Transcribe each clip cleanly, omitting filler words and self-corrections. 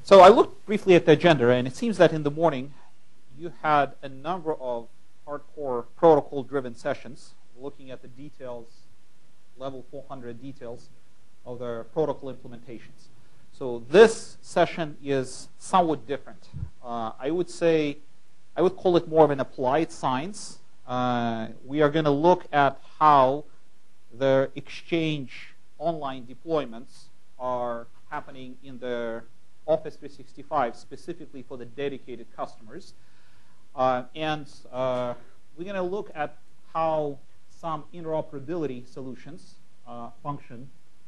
So I looked briefly at the agenda, and it seems that in the morning you had a number of hardcore protocol-driven sessions looking at the details, level 400 details of the protocol implementations. So this session is somewhat different. I would call it more of an applied science. We are going to look at how the Exchange online deployments are happening in the Office 365, specifically for the dedicated customers. And we're going to look at how some interoperability solutions function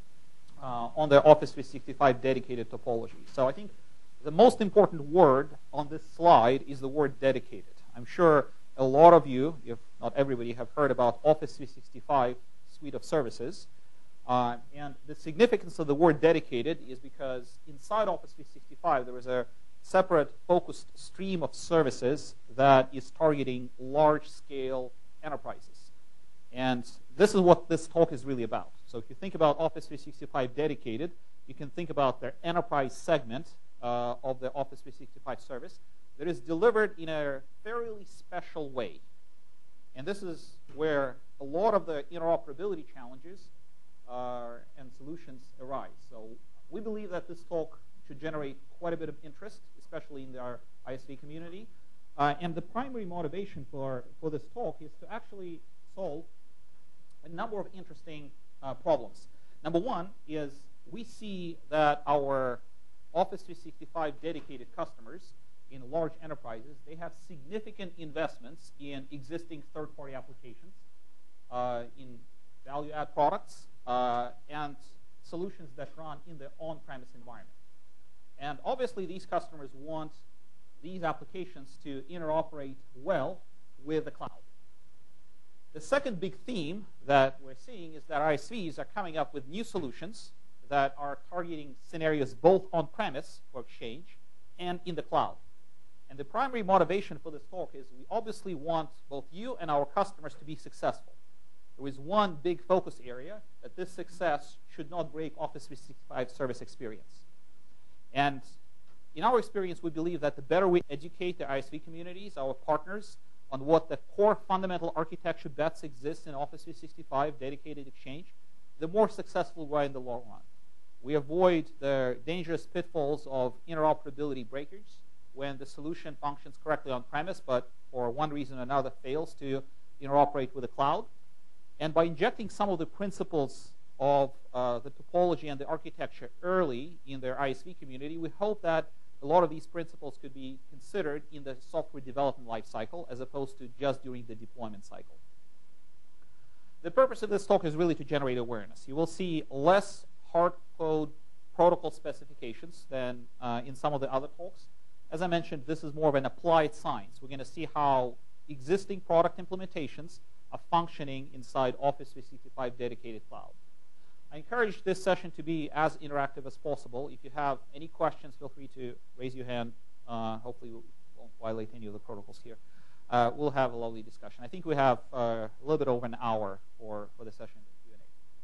on the Office 365 dedicated topology. So I think the most important word on this slide is the word dedicated. I'm sure a lot of you, if not everybody, have heard about Office 365 suite of services. And the significance of the word dedicated is because inside Office 365, there is a separate focused stream of services that is targeting large-scale enterprises. And this is what this talk is really about. So if you think about Office 365 dedicated, you can think about their enterprise segment of the Office 365 service that is delivered in a fairly special way. And this is where a lot of the interoperability challenges and solutions arise. So we believe that this talk should generate quite a bit of interest, especially in our ISV community. And the primary motivation for this talk is to actually solve a number of interesting problems. Number one is we see that our Office 365 dedicated customers in large enterprises, they have significant investments in existing third-party applications, in value-add products, and solutions that run in the on-premise environment. And obviously, these customers want these applications to interoperate well with the cloud. The second big theme that we're seeing is that ISVs are coming up with new solutions that are targeting scenarios both on-premise for Exchange and in the cloud. And the primary motivation for this talk is we obviously want both you and our customers to be successful. There is one big focus area that this success should not break Office 365 service experience. And in our experience, we believe that the better we educate the ISV communities, our partners, on what the core fundamental architecture bets exist in Office 365 dedicated Exchange, the more successful we are in the long run. We avoid the dangerous pitfalls of interoperability breakage when the solution functions correctly on-premise, but for one reason or another fails to interoperate with the cloud. And by injecting some of the principles of the topology and the architecture early in their ISV community, we hope that a lot of these principles could be considered in the software development lifecycle as opposed to just during the deployment cycle. The purpose of this talk is really to generate awareness. You will see less hard code protocol specifications than in some of the other talks. As I mentioned, this is more of an applied science. We're going to see how existing product implementations are functioning inside Office 365 dedicated cloud. I encourage this session to be as interactive as possible. If you have any questions, feel free to raise your hand. Hopefully, we won't violate any of the protocols here. We'll have a lovely discussion. I think we have a little bit over an hour for the session Q&A.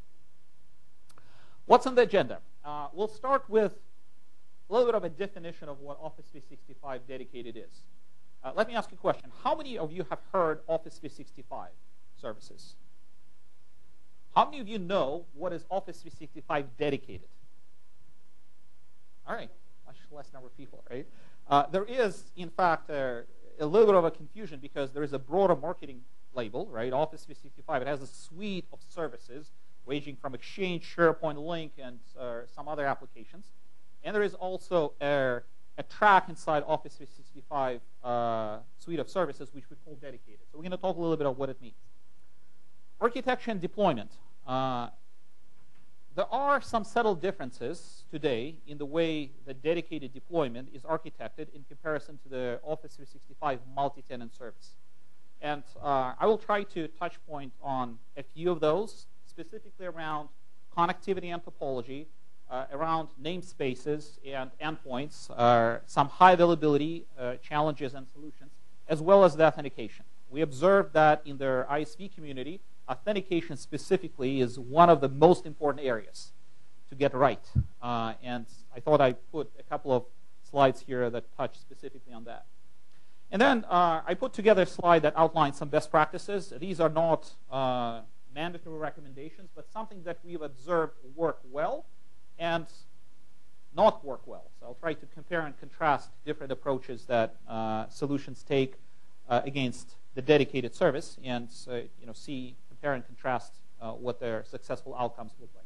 What's on the agenda? We'll start with a little bit of a definition of what Office 365 dedicated is. Let me ask you a question. How many of you have heard Office 365 services? How many of you know what is Office 365 dedicated? All right, much less number of people, right? There is, in fact, a little bit of a confusion because there is a broader marketing label, right? Office 365. It has a suite of services ranging from Exchange, SharePoint, Lync, and some other applications. And there is also a track inside Office 365 suite of services, which we call dedicated. So we're going to talk a little bit about what it means. Architecture and deployment. There are some subtle differences today in the way the dedicated deployment is architected in comparison to the Office 365 multi-tenant service. And I will try to touch point on a few of those, specifically around connectivity and topology, around namespaces and endpoints, some high availability challenges and solutions, as well as the authentication. We observed that in the ISV community, authentication specifically is one of the most important areas to get right. And I thought I'd put a couple of slides here that touch specifically on that. And then I put together a slide that outlines some best practices. These are not mandatory recommendations, but something that we've observed work well and not work well. So I'll try to compare and contrast different approaches that solutions take against the dedicated service, and compare and contrast what their successful outcomes look like.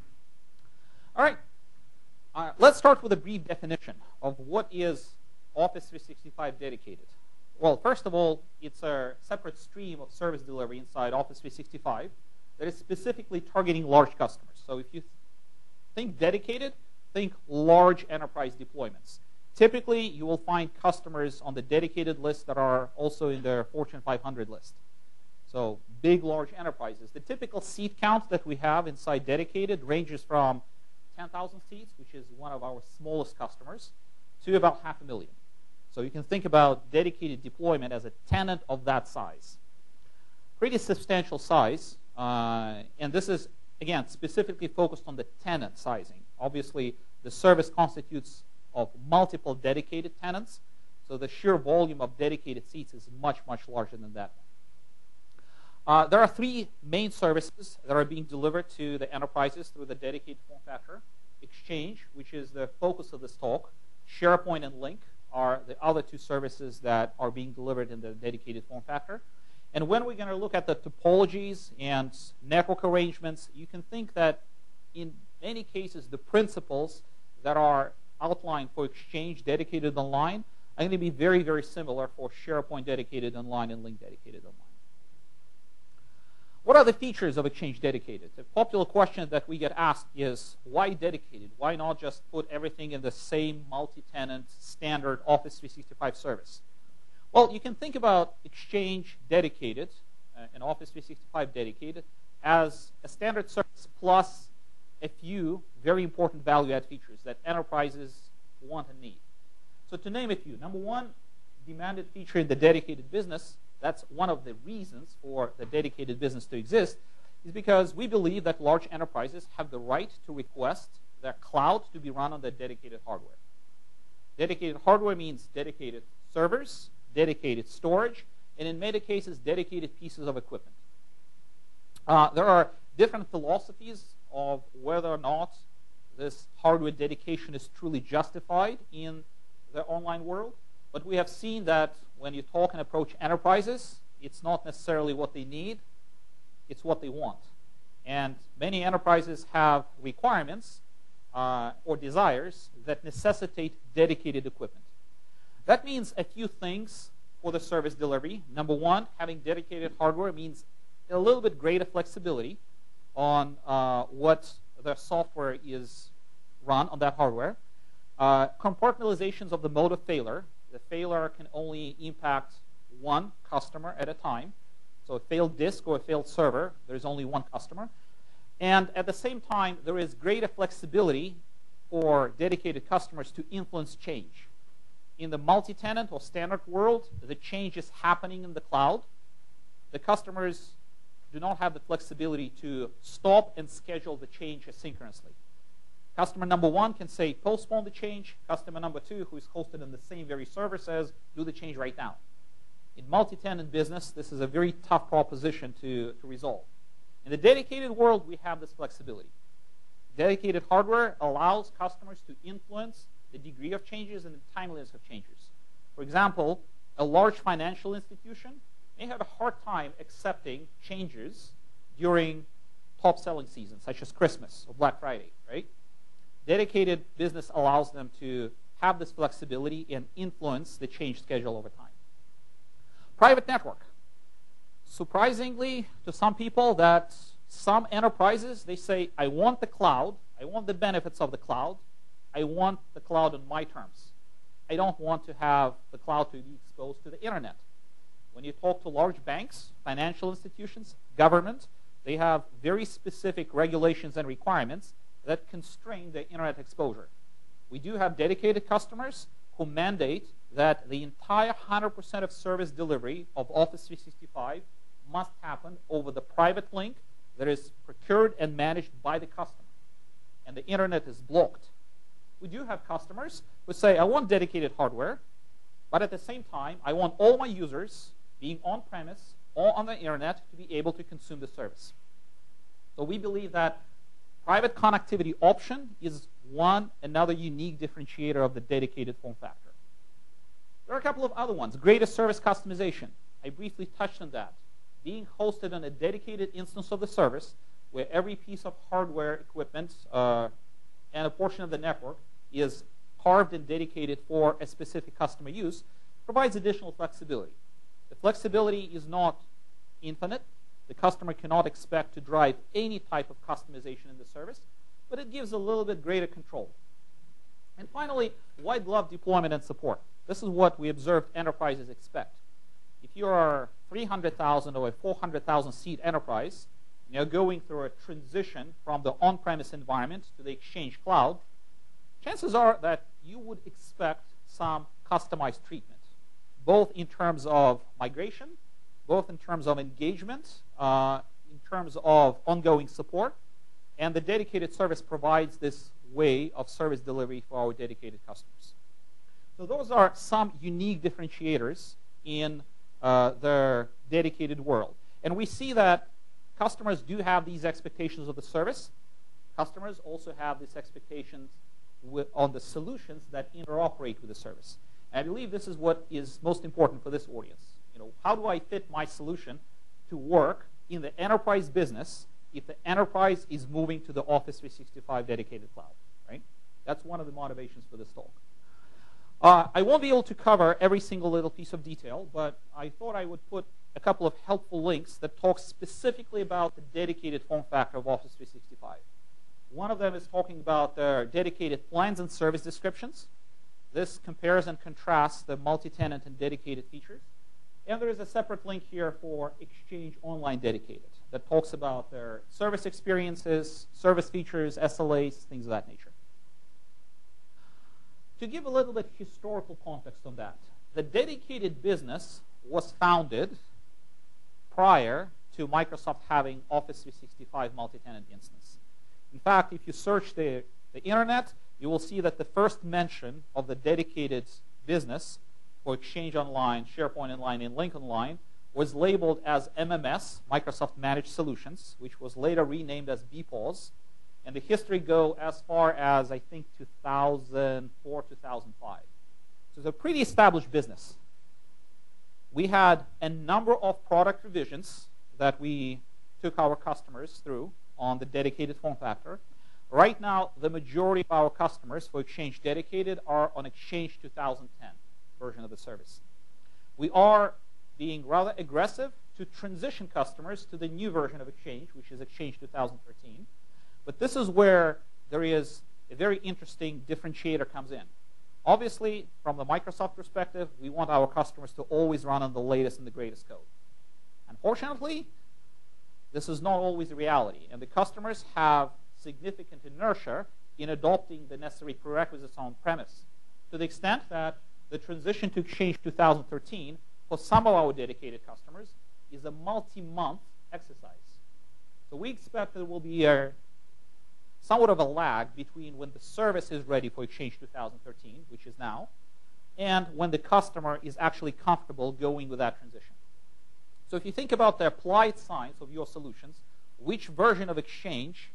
All right, let's start with a brief definition of what is Office 365 dedicated. Well, first of all, it's a separate stream of service delivery inside Office 365 that is specifically targeting large customers. So if you think dedicated, think large enterprise deployments. Typically, you will find customers on the dedicated list that are also in the Fortune 500 list. So big, large enterprises. The typical seat count that we have inside dedicated ranges from 10,000 seats, which is one of our smallest customers, to about 500,000. So you can think about dedicated deployment as a tenant of that size. Pretty substantial size. And this is, again, specifically focused on the tenant sizing. Obviously, the service constitutes of multiple dedicated tenants. So the sheer volume of dedicated seats is much, much larger than that. There are three main services that are being delivered to the enterprises through the dedicated form factor. Exchange, which is the focus of this talk. SharePoint and Lync are the other two services that are being delivered in the dedicated form factor. And when we're going to look at the topologies and network arrangements, you can think that in many cases, the principles that are outlined for Exchange dedicated online are going to be very, very similar for SharePoint dedicated online and Lync dedicated online. What are the features of Exchange dedicated? A popular question that we get asked is, why dedicated? Why not just put everything in the same multi-tenant standard Office 365 service? Well, you can think about Exchange dedicated and Office 365 dedicated as a standard service plus a few very important value-add features that enterprises want and need. So to name a few, number one, demanded feature in the dedicated business. That's one of the reasons for the dedicated business to exist, is because we believe that large enterprises have the right to request their cloud to be run on their dedicated hardware. Dedicated hardware means dedicated servers, dedicated storage, and in many cases, dedicated pieces of equipment. There are different philosophies of whether or not this hardware dedication is truly justified in the online world. But we have seen that when you talk and approach enterprises, it's not necessarily what they need, it's what they want. And many enterprises have requirements or desires that necessitate dedicated equipment. That means a few things for the service delivery. Number one, having dedicated hardware means a little bit greater flexibility on what the software is run on that hardware. Compartmentalizations of the mode of failure. The failure can only impact one customer at a time. So a failed disk or a failed server, there's only one customer. And at the same time, there is greater flexibility for dedicated customers to influence change. In the multi-tenant or standard world, the change is happening in the cloud. The customers do not have the flexibility to stop and schedule the change asynchronously. Customer number one can say, postpone the change. Customer number two, who is hosted in the same very server, says, do the change right now. In multi-tenant business, this is a very tough proposition to resolve. In the dedicated world, we have this flexibility. Dedicated hardware allows customers to influence the degree of changes and the timeliness of changes. For example, a large financial institution may have a hard time accepting changes during top selling seasons, such as Christmas or Black Friday, right? Dedicated business allows them to have this flexibility and influence the change schedule over time. Private network. Surprisingly to some people, that some enterprises, they say, I want the cloud, I want the benefits of the cloud, I want the cloud on my terms. I don't want to have the cloud to be exposed to the internet. When you talk to large banks, financial institutions, government, they have very specific regulations and requirements that constrain the internet exposure. We do have dedicated customers who mandate that the entire 100% of service delivery of Office 365 must happen over the private link that is procured and managed by the customer. And the internet is blocked. We do have customers who say, I want dedicated hardware, but at the same time, I want all my users being on-premise or on the internet to be able to consume the service. So we believe that private connectivity option is another unique differentiator of the dedicated form factor. There are a couple of other ones. Greater service customization. I briefly touched on that. Being hosted on a dedicated instance of the service where every piece of hardware equipment and a portion of the network is carved and dedicated for a specific customer use provides additional flexibility. The flexibility is not infinite. The customer cannot expect to drive any type of customization in the service, but it gives a little bit greater control. And finally, white glove deployment and support. This is what we observed enterprises expect. If you are 300,000 or a 400,000 seat enterprise, and you're going through a transition from the on-premise environment to the Exchange Cloud, chances are that you would expect some customized treatment, both in terms of migration, both in terms of engagement, in terms of ongoing support, and the dedicated service provides this way of service delivery for our dedicated customers. So those are some unique differentiators in the dedicated world. And we see that customers do have these expectations of the service. Customers also have these expectations on the solutions that interoperate with the service. And I believe this is what is most important for this audience. How do I fit my solution to work in the enterprise business if the enterprise is moving to the Office 365 dedicated cloud, right? That's one of the motivations for this talk. I won't be able to cover every single little piece of detail, but I thought I would put a couple of helpful links that talk specifically about the dedicated form factor of Office 365. One of them is talking about the dedicated plans and service descriptions. This compares and contrasts the multi-tenant and dedicated features. And there is a separate link here for Exchange Online Dedicated that talks about their service experiences, service features, SLAs, things of that nature. To give a little bit historical context on that, the dedicated business was founded prior to Microsoft having Office 365 multi-tenant instance. In fact, if you search the internet, you will see that the first mention of the dedicated business for Exchange Online, SharePoint Online, and Lync Online was labeled as MMS, Microsoft Managed Solutions, which was later renamed as BPOS. And the history goes as far as, I think, 2004, 2005. So it's a pretty established business. We had a number of product revisions that we took our customers through on the dedicated form factor. Right now, the majority of our customers for Exchange Dedicated are on Exchange 2010 version of the service. We are being rather aggressive to transition customers to the new version of Exchange, which is Exchange 2013. But this is where there is a very interesting differentiator comes in. Obviously, from the Microsoft perspective, we want our customers to always run on the latest and the greatest code. Unfortunately, this is not always the reality, and the customers have significant inertia in adopting the necessary prerequisites on-premise, to the extent that the transition to Exchange 2013 for some of our dedicated customers is a multi-month exercise. So we expect there will be somewhat of a lag between when the service is ready for Exchange 2013, which is now, and when the customer is actually comfortable going with that transition. So if you think about the applied science of your solutions, which version of Exchange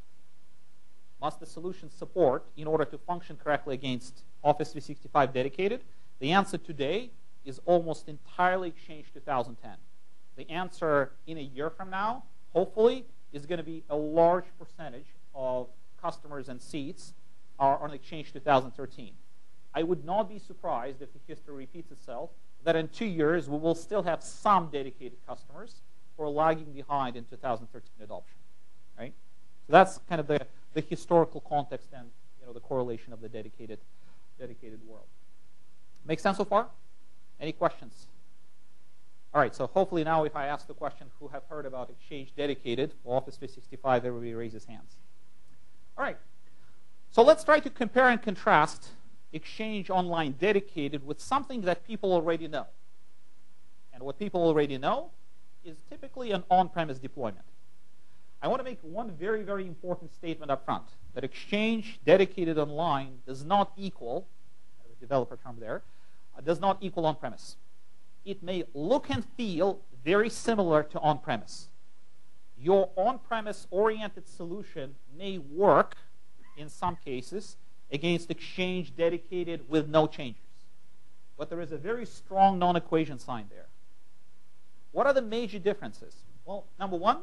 must the solution support in order to function correctly against Office 365 Dedicated? The answer today is almost entirely Exchange 2010. The answer in a year from now, hopefully, is going to be a large percentage of customers and seats are on Exchange 2013. I would not be surprised if the history repeats itself, that in 2 years we will still have some dedicated customers who are lagging behind in 2013 adoption. Right? So that's kind of the historical context and the correlation of the dedicated world. Make sense so far? Any questions? All right, so hopefully now if I ask the question, who have heard about Exchange Dedicated for Office 365, everybody raises hands. All right, so let's try to compare and contrast Exchange Online Dedicated with something that people already know. And what people already know is typically an on-premise deployment. I want to make one very, very important statement up front. that Exchange dedicated online does not equal, a developer term there, does not equal on-premise. It may look and feel very similar to on-premise. Your on-premise oriented solution may work, in some cases, against Exchange dedicated with no changes. But there is a very strong non-equation sign there. What are the major differences? Well, number one,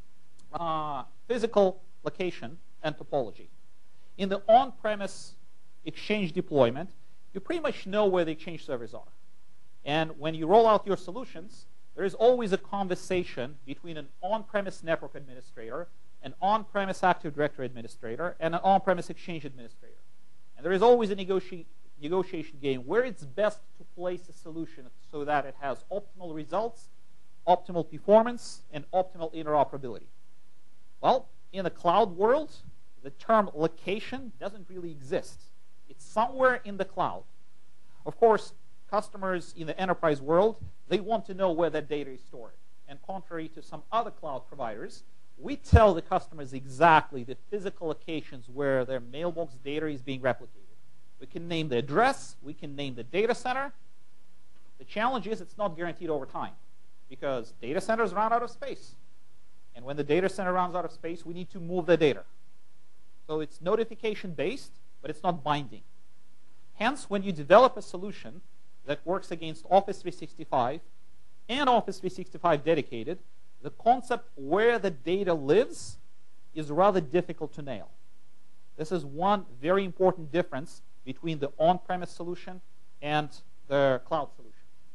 physical location and topology. In the on-premise Exchange deployment, you pretty much know where the Exchange servers are. And when you roll out your solutions, there is always a conversation between an on-premise network administrator, an on-premise Active Directory administrator, and an on-premise Exchange administrator. And there is always a negotiation game where it's best to place a solution so that it has optimal results, optimal performance, and optimal interoperability. Well, in the cloud world, the term location doesn't really exist. It's somewhere in the cloud. Of course, customers in the enterprise world, they want to know where that data is stored. And contrary to some other cloud providers, we tell the customers exactly the physical locations where their mailbox data is being replicated. We can name the address, we can name the data center. The challenge is it's not guaranteed over time because data centers run out of space. And when the data center runs out of space, we need to move the data. So it's notification-based, but it's not binding. Hence, when you develop a solution that works against Office 365 and Office 365 dedicated, the concept where the data lives is rather difficult to nail. This is one very important difference between the on-premise solution and the cloud solution.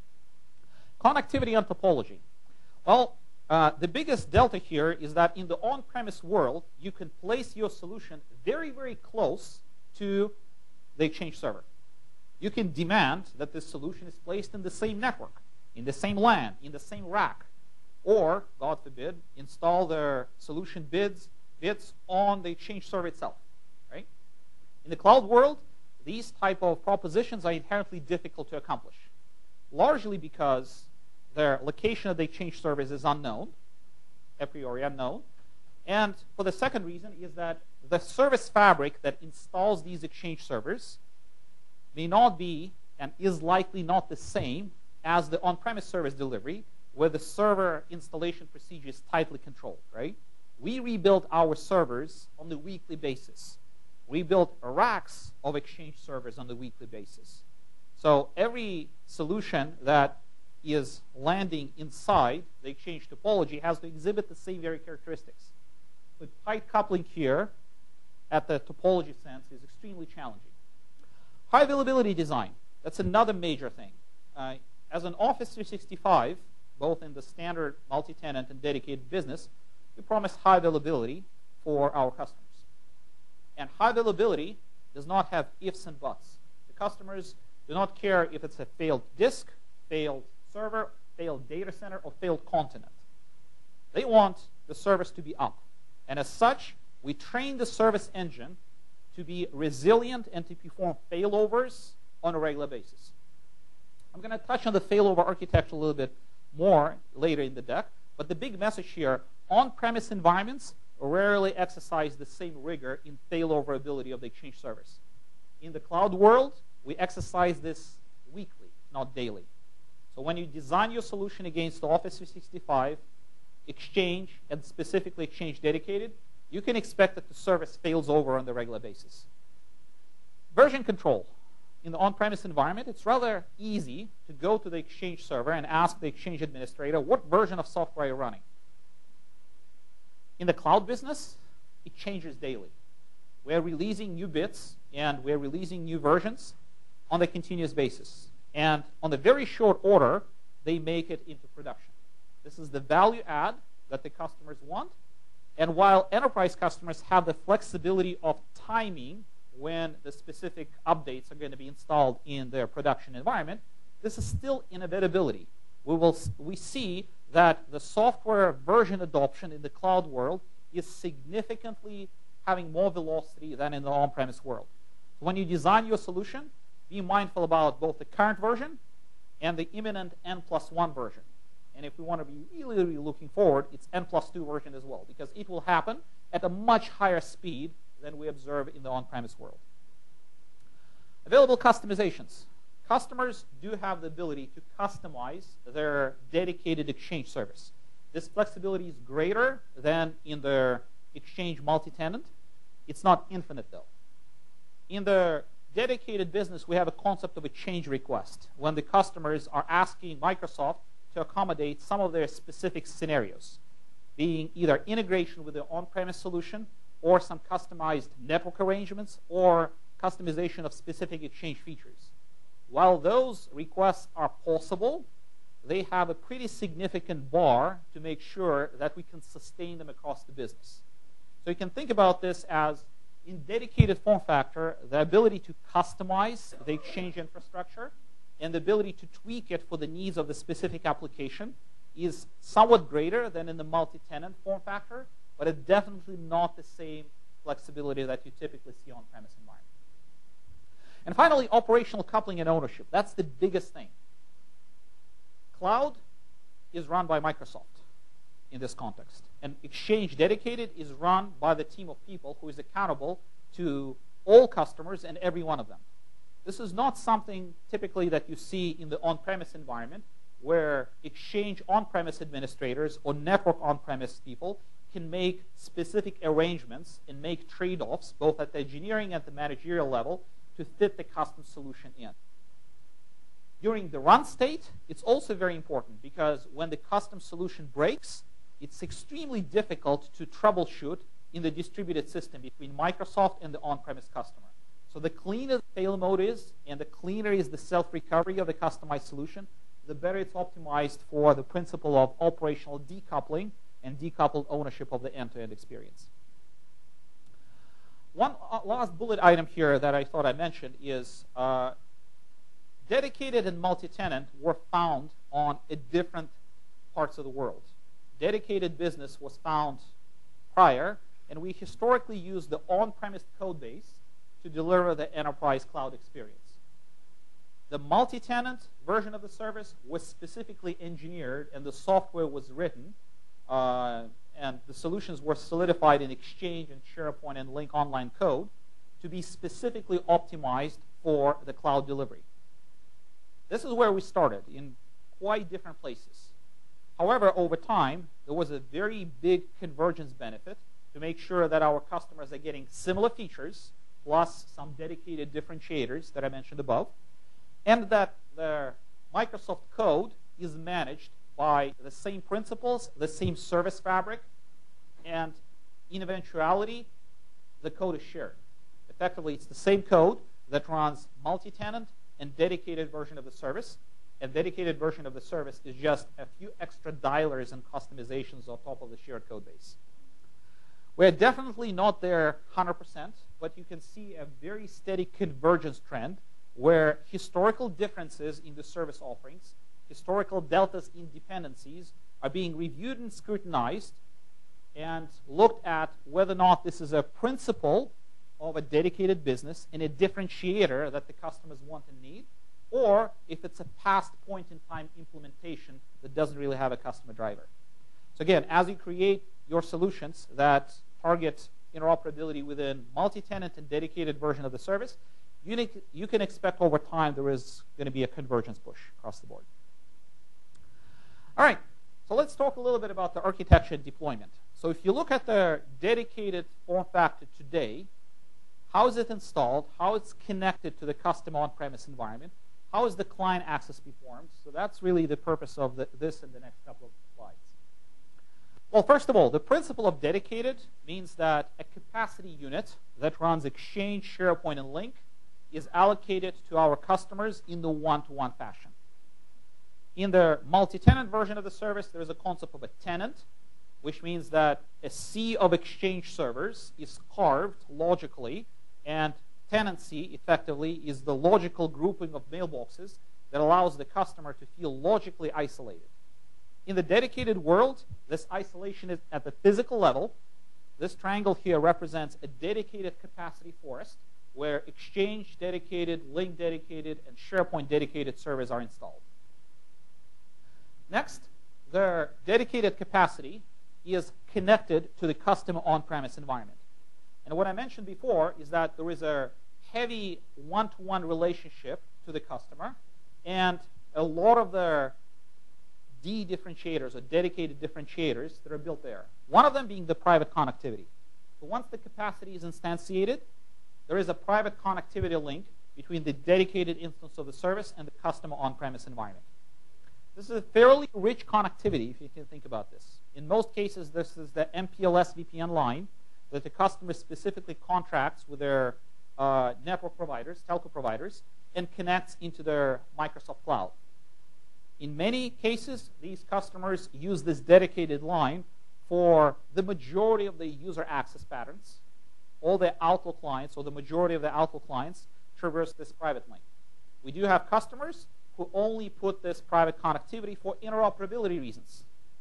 Connectivity and topology. Well, the biggest delta here is that in the on-premise world, you can place your solution very, very close to the Exchange server. You can demand that this solution is placed in the same network, in the same LAN, in the same rack, or, God forbid, install their solution bits on the Exchange server itself. Right? In the cloud world, these type of propositions are inherently difficult to accomplish, largely because their location of the Exchange servers is unknown, a priori unknown. And for the second reason is that the service fabric that installs these Exchange servers may not be and is likely not the same as the on-premise service delivery, where the server installation procedure is tightly controlled, right? We rebuild our servers on a weekly basis. We build racks of Exchange servers on a weekly basis. So every solution that is landing inside the Exchange topology has to exhibit the same very characteristics. But tight coupling here at the topology sense is extremely challenging. High availability design, that's another major thing. As an Office 365, both in the standard multi-tenant and dedicated business, we promise high availability for our customers. And high availability does not have ifs and buts. The customers do not care if it's a failed disk, failed server, failed data center, or failed continent. They want the service to be up. And as such, we train the service engine to be resilient and to perform failovers on a regular basis. I'm going to touch on the failover architecture a little bit more later in the deck, but the big message here, on-premise environments rarely exercise the same rigor in failover ability of the Exchange servers. In the cloud world, we exercise this weekly, not daily. So when you design your solution against Office 365, Exchange, and specifically Exchange dedicated, you can expect that the service fails over on a regular basis. Version control. In the on-premise environment, it's rather easy to go to the Exchange server and ask the Exchange administrator, what version of software are you running? In the cloud business, it changes daily. We're releasing new bits and we're releasing new versions on a continuous basis. And on a very short order, they make it into production. This is the value add that the customers want. And while enterprise customers have the flexibility of timing when the specific updates are going to be installed in their production environment, this is still inevitability. We see that the software version adoption in the cloud world is significantly having more velocity than in the on-premise world. So when you design your solution, be mindful about both the current version and the imminent N+1 version. And if we want to be really, really looking forward, it's N+2 version as well, because it will happen at a much higher speed than we observe in the on-premise world. Available customizations. Customers do have the ability to customize their dedicated Exchange service. This flexibility is greater than in the Exchange multi-tenant. It's not infinite, though. In the dedicated business, we have a concept of a change request when the customers are asking Microsoft to accommodate some of their specific scenarios, being either integration with the on-premise solution or some customized network arrangements or customization of specific Exchange features. While those requests are possible, they have a pretty significant bar to make sure that we can sustain them across the business. So you can think about this as, in dedicated form factor, the ability to customize the Exchange infrastructure and the ability to tweak it for the needs of the specific application is somewhat greater than in the multi-tenant form factor, but it's definitely not the same flexibility that you typically see on-premise environment. And finally, operational coupling and ownership. That's the biggest thing. Cloud is run by Microsoft in this context. And Exchange Dedicated is run by the team of people who is accountable to all customers and every one of them. This is not something typically that you see in the on-premise environment where Exchange on-premise administrators or network on-premise people can make specific arrangements and make trade-offs both at the engineering and the managerial level to fit the custom solution in. During the run state, it's also very important because when the custom solution breaks, it's extremely difficult to troubleshoot in the distributed system between Microsoft and the on-premise customer. So the cleaner the fail mode is, and the cleaner is the self-recovery of the customized solution, the better it's optimized for the principle of operational decoupling and decoupled ownership of the end-to-end experience. One last bullet item here that I thought I mentioned is dedicated and multi-tenant were found on different parts of the world. Dedicated business was found prior, and we historically used the on-premise code base to deliver the enterprise cloud experience. The multi-tenant version of the service was specifically engineered, and the software was written, and the solutions were solidified in Exchange and SharePoint and Lync Online code to be specifically optimized for the cloud delivery. This is where we started, in quite different places. However, over time, there was a very big convergence benefit to make sure that our customers are getting similar features, plus some dedicated differentiators that I mentioned above, and that the Microsoft code is managed by the same principles, the same service fabric, and in eventuality, the code is shared. Effectively, it's the same code that runs multi-tenant and dedicated version of the service. A dedicated version of the service is just a few extra dialers and customizations on top of the shared code base. We're definitely not there 100%, but you can see a very steady convergence trend where historical differences in the service offerings, historical deltas in dependencies are being reviewed and scrutinized and looked at whether or not this is a principle of a dedicated business and a differentiator that the customers want and need, or if it's a past point-in-time implementation that doesn't really have a customer driver. So again, as you create your solutions that target interoperability within multi-tenant and dedicated version of the service, you can expect over time there is going to be a convergence push across the board. All right, so let's talk a little bit about the architecture and deployment. So if you look at the dedicated form factor today, how is it installed, how it's connected to the custom on-premise environment, how is the client access performed? So that's really the purpose of this and the next couple of slides. Well, first of all, the principle of dedicated means that a capacity unit that runs Exchange, SharePoint, and Lync is allocated to our customers in the one-to-one fashion. In the multi-tenant version of the service, there is a concept of a tenant, which means that a sea of Exchange servers is carved logically, and tenancy, effectively, is the logical grouping of mailboxes that allows the customer to feel logically isolated. In the dedicated world, this isolation is at the physical level. This triangle here represents a dedicated capacity forest where Exchange dedicated, Lync dedicated, and SharePoint dedicated servers are installed. Next, the dedicated capacity is connected to the custom on-premise environment. And what I mentioned before is that there is a heavy one-to-one relationship to the customer, and a lot of the differentiators or dedicated differentiators that are built there. One of them being the private connectivity. So once the capacity is instantiated, there is a private connectivity link between the dedicated instance of the service and the customer on-premise environment. This is a fairly rich connectivity, if you can think about this. In most cases, this is the MPLS VPN line that the customer specifically contracts with their network providers, telco providers, and connects into their Microsoft Cloud. In many cases, these customers use this dedicated line for the majority of the user access patterns. All the Outlook clients, or the majority of the Outlook clients, traverse this private link. We do have customers who only put this private connectivity for interoperability reasons.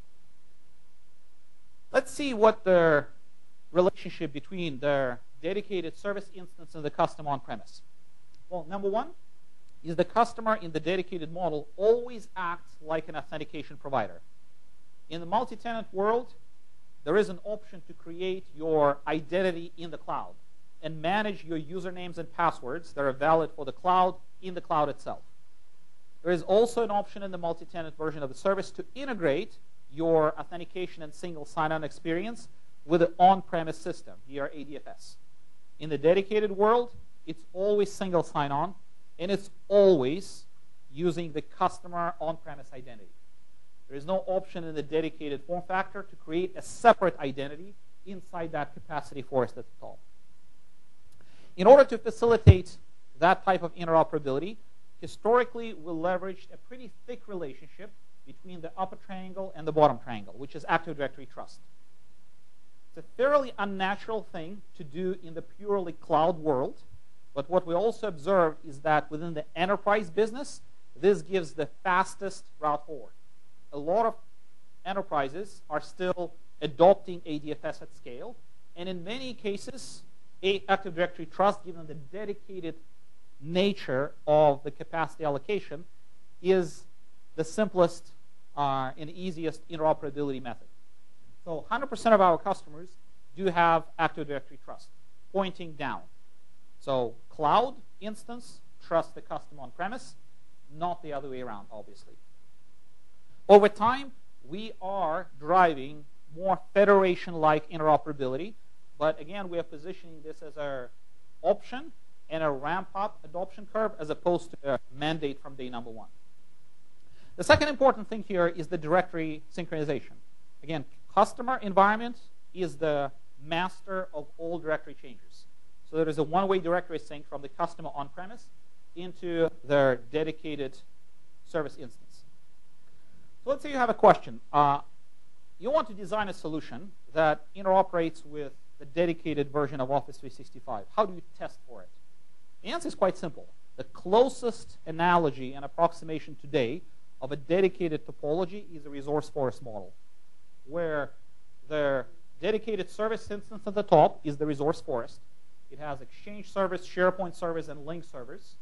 Let's see what the relationship between their dedicated service instance and the customer on-premise. Well, number one is the customer in the dedicated model always acts like an authentication provider. In the multi-tenant world, there is an option to create your identity in the cloud and manage your usernames and passwords that are valid for the cloud in the cloud itself. There is also an option in the multi-tenant version of the service to integrate your authentication and single sign-on experience with the on-premise system via ADFS. In the dedicated world, it's always single sign-on, and it's always using the customer on-premise identity. There is no option in the dedicated form factor to create a separate identity inside that capacity forest at the top. In order to facilitate that type of interoperability, historically we leveraged a pretty thick relationship between the upper triangle and the bottom triangle, which is Active Directory trust. It's a fairly unnatural thing to do in the purely cloud world, but what we also observed is that within the enterprise business, this gives the fastest route forward. A lot of enterprises are still adopting ADFS at scale, and in many cases, Active Directory trust, given the dedicated nature of the capacity allocation, is the simplest and easiest interoperability method. So 100% of our customers do have Active Directory trust, pointing down. So cloud instance trusts the customer on-premise, not the other way around, obviously. Over time, we are driving more federation-like interoperability, but again, we are positioning this as our option and a ramp-up adoption curve as opposed to a mandate from day number one. The second important thing here is the directory synchronization. Again, customer environment is the master of all directory changes. So there is a one-way directory sync from the customer on-premise into their dedicated service instance. So let's say you have a question. You want to design a solution that interoperates with the dedicated version of Office 365. How do you test for it? The answer is quite simple. The closest analogy and approximation today of a dedicated topology is a resource forest model, where the dedicated service instance at the top is the resource forest. It has Exchange servers, SharePoint servers, and Lync servers.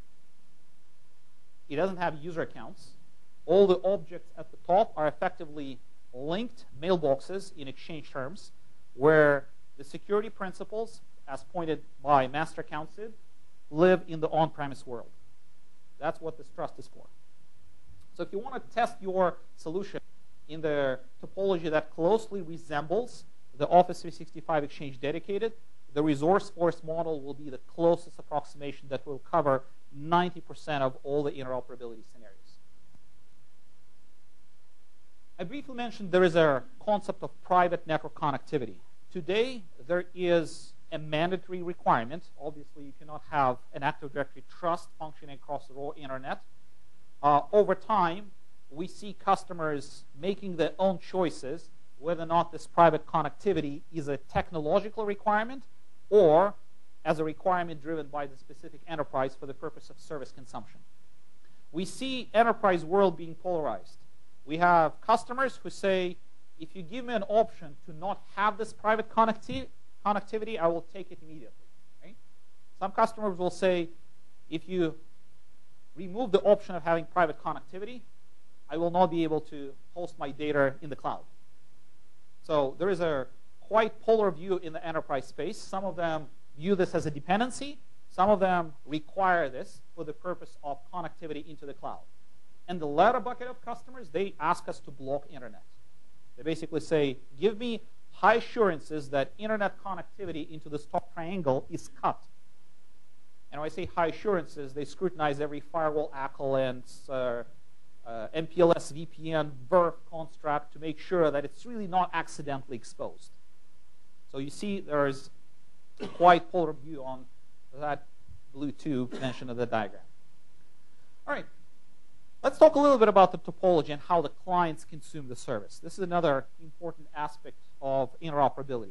It doesn't have user accounts. All the objects at the top are effectively linked mailboxes in Exchange terms, where the security principles, as pointed by Master Account Sid, live in the on-premise world. That's what this trust is for. So if you want to test your solution in the topology that closely resembles the Office 365 Exchange dedicated, the resource forest model will be the closest approximation that will cover 90% of all the interoperability scenarios. I briefly mentioned there is a concept of private network connectivity. Today, there is a mandatory requirement. Obviously, you cannot have an Active Directory trust functioning across the raw internet. Over time, we see customers making their own choices whether or not this private connectivity is a technological requirement or as a requirement driven by the specific enterprise for the purpose of service consumption. We see enterprise world being polarized. We have customers who say, if you give me an option to not have this private connectivity, I will take it immediately. Right? Some customers will say, if you remove the option of having private connectivity, I will not be able to host my data in the cloud. So there is a quite polar view in the enterprise space. Some of them view this as a dependency. Some of them require this for the purpose of connectivity into the cloud. And the latter bucket of customers, they ask us to block internet. They basically say, give me high assurances that internet connectivity into this top triangle is cut. And when I say high assurances, they scrutinize every firewall accolade, MPLS VPN, VRF construct to make sure that it's really not accidentally exposed. So you see there's quite polar view on that blue tube mentioned in the diagram. All right. Let's talk a little bit about the topology and how the clients consume the service. This is another important aspect of interoperability.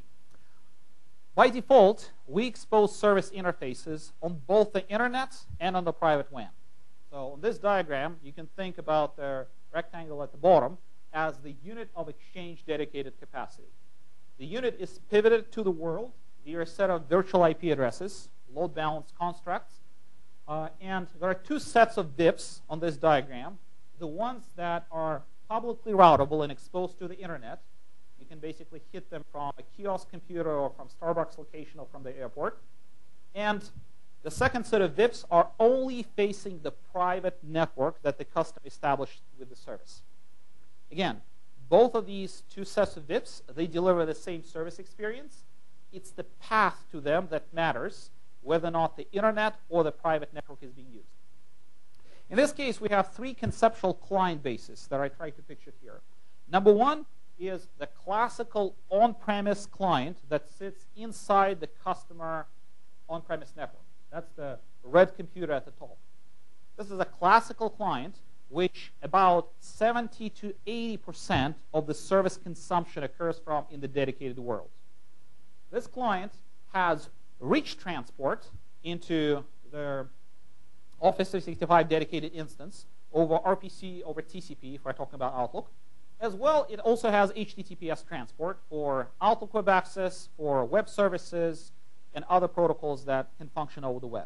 By default, we expose service interfaces on both the internet and on the private WAN. So on this diagram, you can think about the rectangle at the bottom as the unit of exchange dedicated capacity. The unit is pivoted to the world via a set of virtual IP addresses, load balanced constructs, and there are two sets of VIPs on this diagram. The ones that are publicly routable and exposed to the internet, you can basically hit them from a kiosk computer or from Starbucks location or from the airport. And the second set of VIPs are only facing the private network that the customer established with the service. Again, both of these two sets of VIPs, they deliver the same service experience. It's the path to them that matters, whether or not the internet or the private network is being used. In this case, we have three conceptual client bases that I try to picture here. Number one is the classical on-premise client that sits inside the customer on-premise network. That's the red computer at the top. This is a classical client which about 70 to 80% of the service consumption occurs from in the dedicated world. This client has rich transport into their Office 365 dedicated instance over RPC, over TCP, if we're talking about Outlook. As well, it also has HTTPS transport for Outlook Web Access, for web services, and other protocols that can function over the web.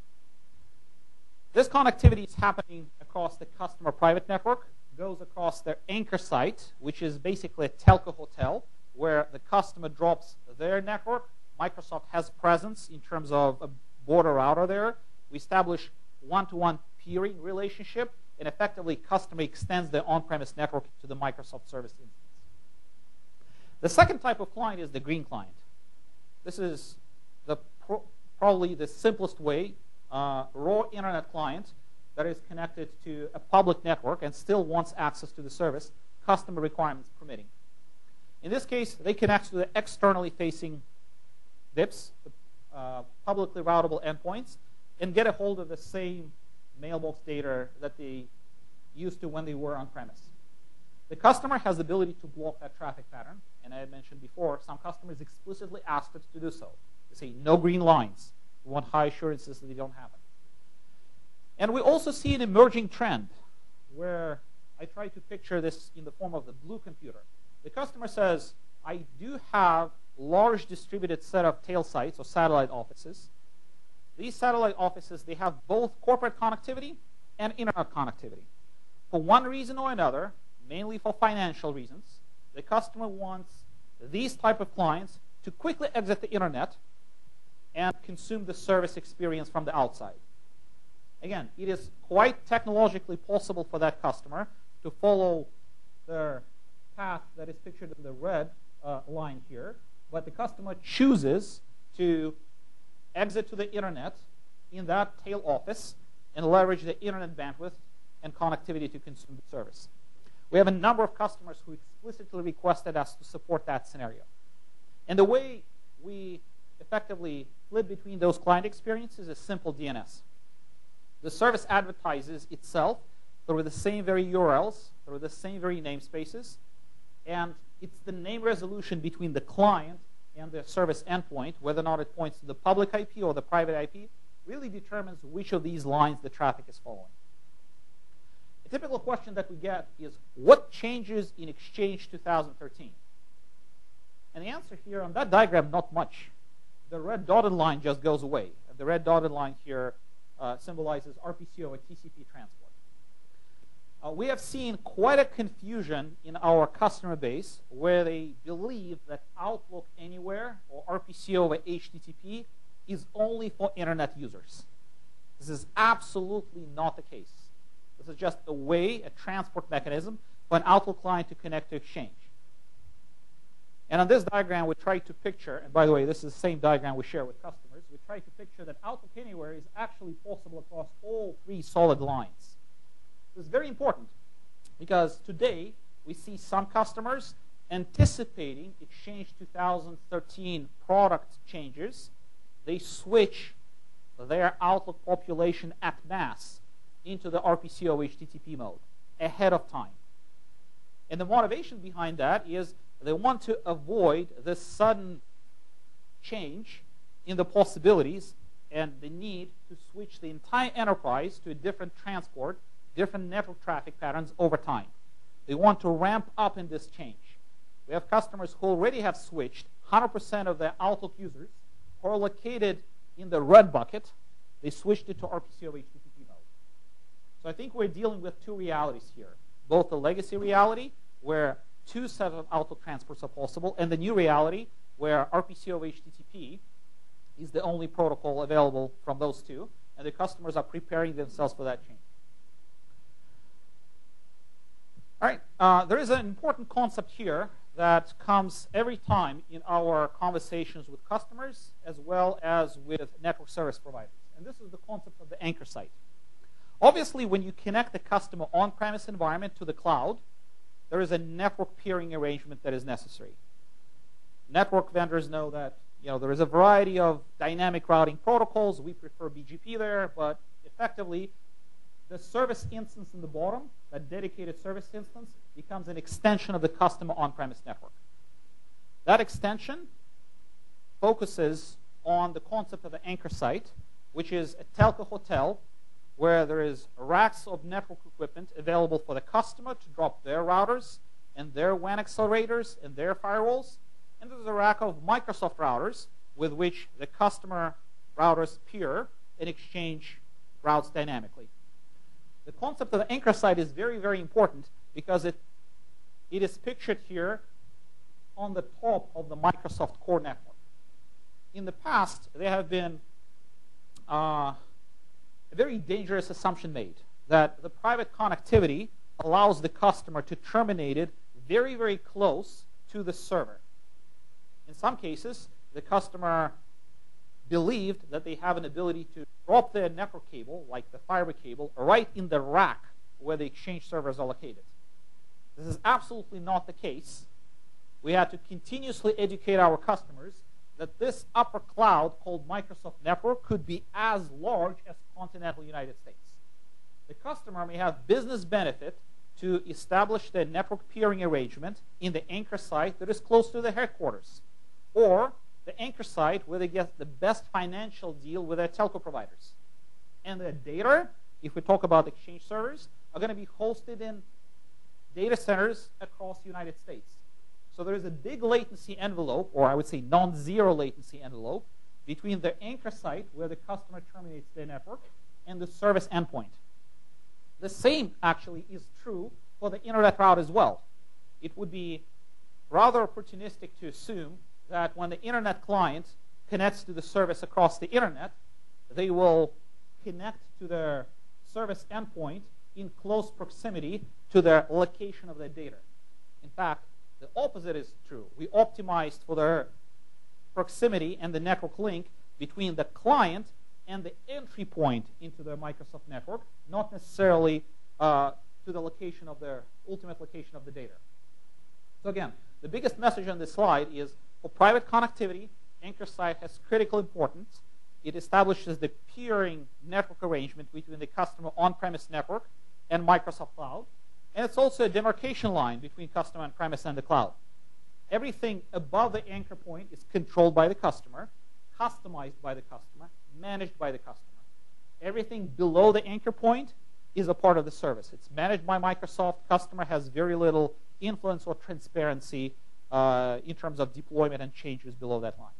This connectivity is happening across the customer private network, goes across their anchor site, which is basically a telco hotel, where the customer drops their network. Microsoft has presence in terms of a border router there. We establish one-to-one peering relationship, and effectively customer extends their on-premise network to the Microsoft service instance. The second type of client is the green client. This is probably the simplest way, raw internet client that is connected to a public network and still wants access to the service, customer requirements permitting. In this case, they connect to the externally facing VIPs, publicly routable endpoints, and get a hold of the same mailbox data that they used to when they were on-premise. The customer has the ability to block that traffic pattern, and I had mentioned before, some customers explicitly asked us to do so. They say, no green lines. We want high assurances that they don't happen. And we also see an emerging trend where I try to picture this in the form of the blue computer. The customer says, I do have large distributed set of tail sites or satellite offices. These satellite offices, they have both corporate connectivity and internet connectivity. For one reason or another, mainly for financial reasons, the customer wants these type of clients to quickly exit the internet and consume the service experience from the outside. Again, it is quite technologically possible for that customer to follow their path that is pictured in the red line here, but the customer chooses to exit to the internet in that tail office and leverage the internet bandwidth and connectivity to consume the service. We have a number of customers who explicitly requested us to support that scenario. And the way we effectively split between those client experiences is simple DNS. The service advertises itself through the same very URLs, through the same very namespaces, and it's the name resolution between the client and the service endpoint, whether or not it points to the public IP or the private IP, really determines which of these lines the traffic is following. A typical question that we get is, what changes in Exchange 2013? And the answer here on that diagram, not much. The red dotted line just goes away. The red dotted line here symbolizes RPC over TCP transport. we have seen quite a confusion in our customer base where they believe that Outlook Anywhere or RPC over HTTP is only for internet users. This is absolutely not the case. This is just a way, a transport mechanism for an Outlook client to connect to Exchange. And on this diagram, we try to picture, and by the way, this is the same diagram we share with customers, we try to picture that Outlook Anywhere is actually possible across all three solid lines. This is very important because today we see some customers anticipating Exchange 2013 product changes. They switch their Outlook population at mass into the RPC over HTTP mode ahead of time. And the motivation behind that is they want to avoid this sudden change in the possibilities and the need to switch the entire enterprise to a different transport, different network traffic patterns over time. They want to ramp up in this change. We have customers who already have switched 100% of their Outlook users who are located in the red bucket. They switched it to RPC over HTTP mode. So I think we're dealing with two realities here, both the legacy reality where two sets of Outlook transports are possible, and the new reality where RPC over HTTP is the only protocol available from those two, and the customers are preparing themselves for that change. All right, there is an important concept here that comes every time in our conversations with customers as well as with network service providers, and this is the concept of the anchor site. Obviously, when you connect the customer on-premise environment to the cloud, there is a network peering arrangement that is necessary. Network vendors know that there is a variety of dynamic routing protocols. We prefer BGP there, but effectively, the service instance in the bottom, that dedicated service instance, becomes an extension of the customer on-premise network. That extension focuses on the concept of the anchor site, which is a telco hotel where there is racks of network equipment available for the customer to drop their routers and their WAN accelerators and their firewalls. And there's a rack of Microsoft routers with which the customer routers peer and exchange routes dynamically. The concept of the anchor site is very, very important because it is pictured here on the top of the Microsoft core network. In the past, there have been a very dangerous assumption made that the private connectivity allows the customer to terminate it very, very close to the server. In some cases, the customer believed that they have an ability to drop their network cable, like the fiber cable, right in the rack where the Exchange servers are located. This is absolutely not the case. We had to continuously educate our customers that this upper cloud called Microsoft Network could be as large as continental United States. The customer may have business benefit to establish their network peering arrangement in the anchor site that is close to the headquarters, or the anchor site where they get the best financial deal with their telco providers. And the data, if we talk about Exchange servers, are going to be hosted in data centers across the United States. So there is a big latency envelope, or I would say non-zero latency envelope, between the anchor site where the customer terminates their network and the service endpoint. The same actually is true for the internet route as well. It would be rather opportunistic to assume that when the internet client connects to the service across the internet, they will connect to their service endpoint in close proximity to the location of their data. In fact, the opposite is true. We optimized for the proximity and the network link between the client and the entry point into the Microsoft network, not necessarily to the location of the ultimate location of the data. So again, the biggest message on this slide is for private connectivity, anchor site has critical importance. It establishes the peering network arrangement between the customer on-premise network and Microsoft Cloud. And it's also a demarcation line between customer on-premise and the cloud. Everything above the anchor point is controlled by the customer, customized by the customer, managed by the customer. Everything below the anchor point is a part of the service. It's managed by Microsoft. Customer has very little influence or transparency in terms of deployment and changes below that line.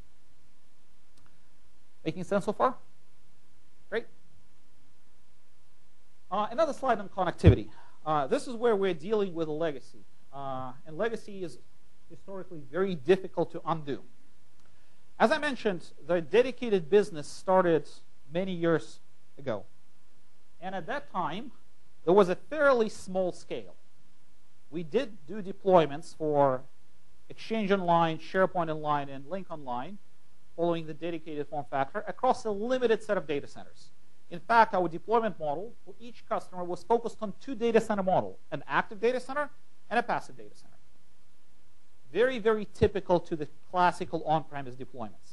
Making sense so far? Great. Another slide on connectivity. this is where we're dealing with a legacy. And legacy is historically very difficult to undo. As I mentioned, the dedicated business started many years ago. And at that time, there was a fairly small scale. We did do deployments for Exchange Online, SharePoint Online, and Lync Online, following the dedicated form factor, across a limited set of data centers. In fact, our deployment model for each customer was focused on 2 data center models, an active data center and a passive data center. Very, very typical to the classical on-premise deployments.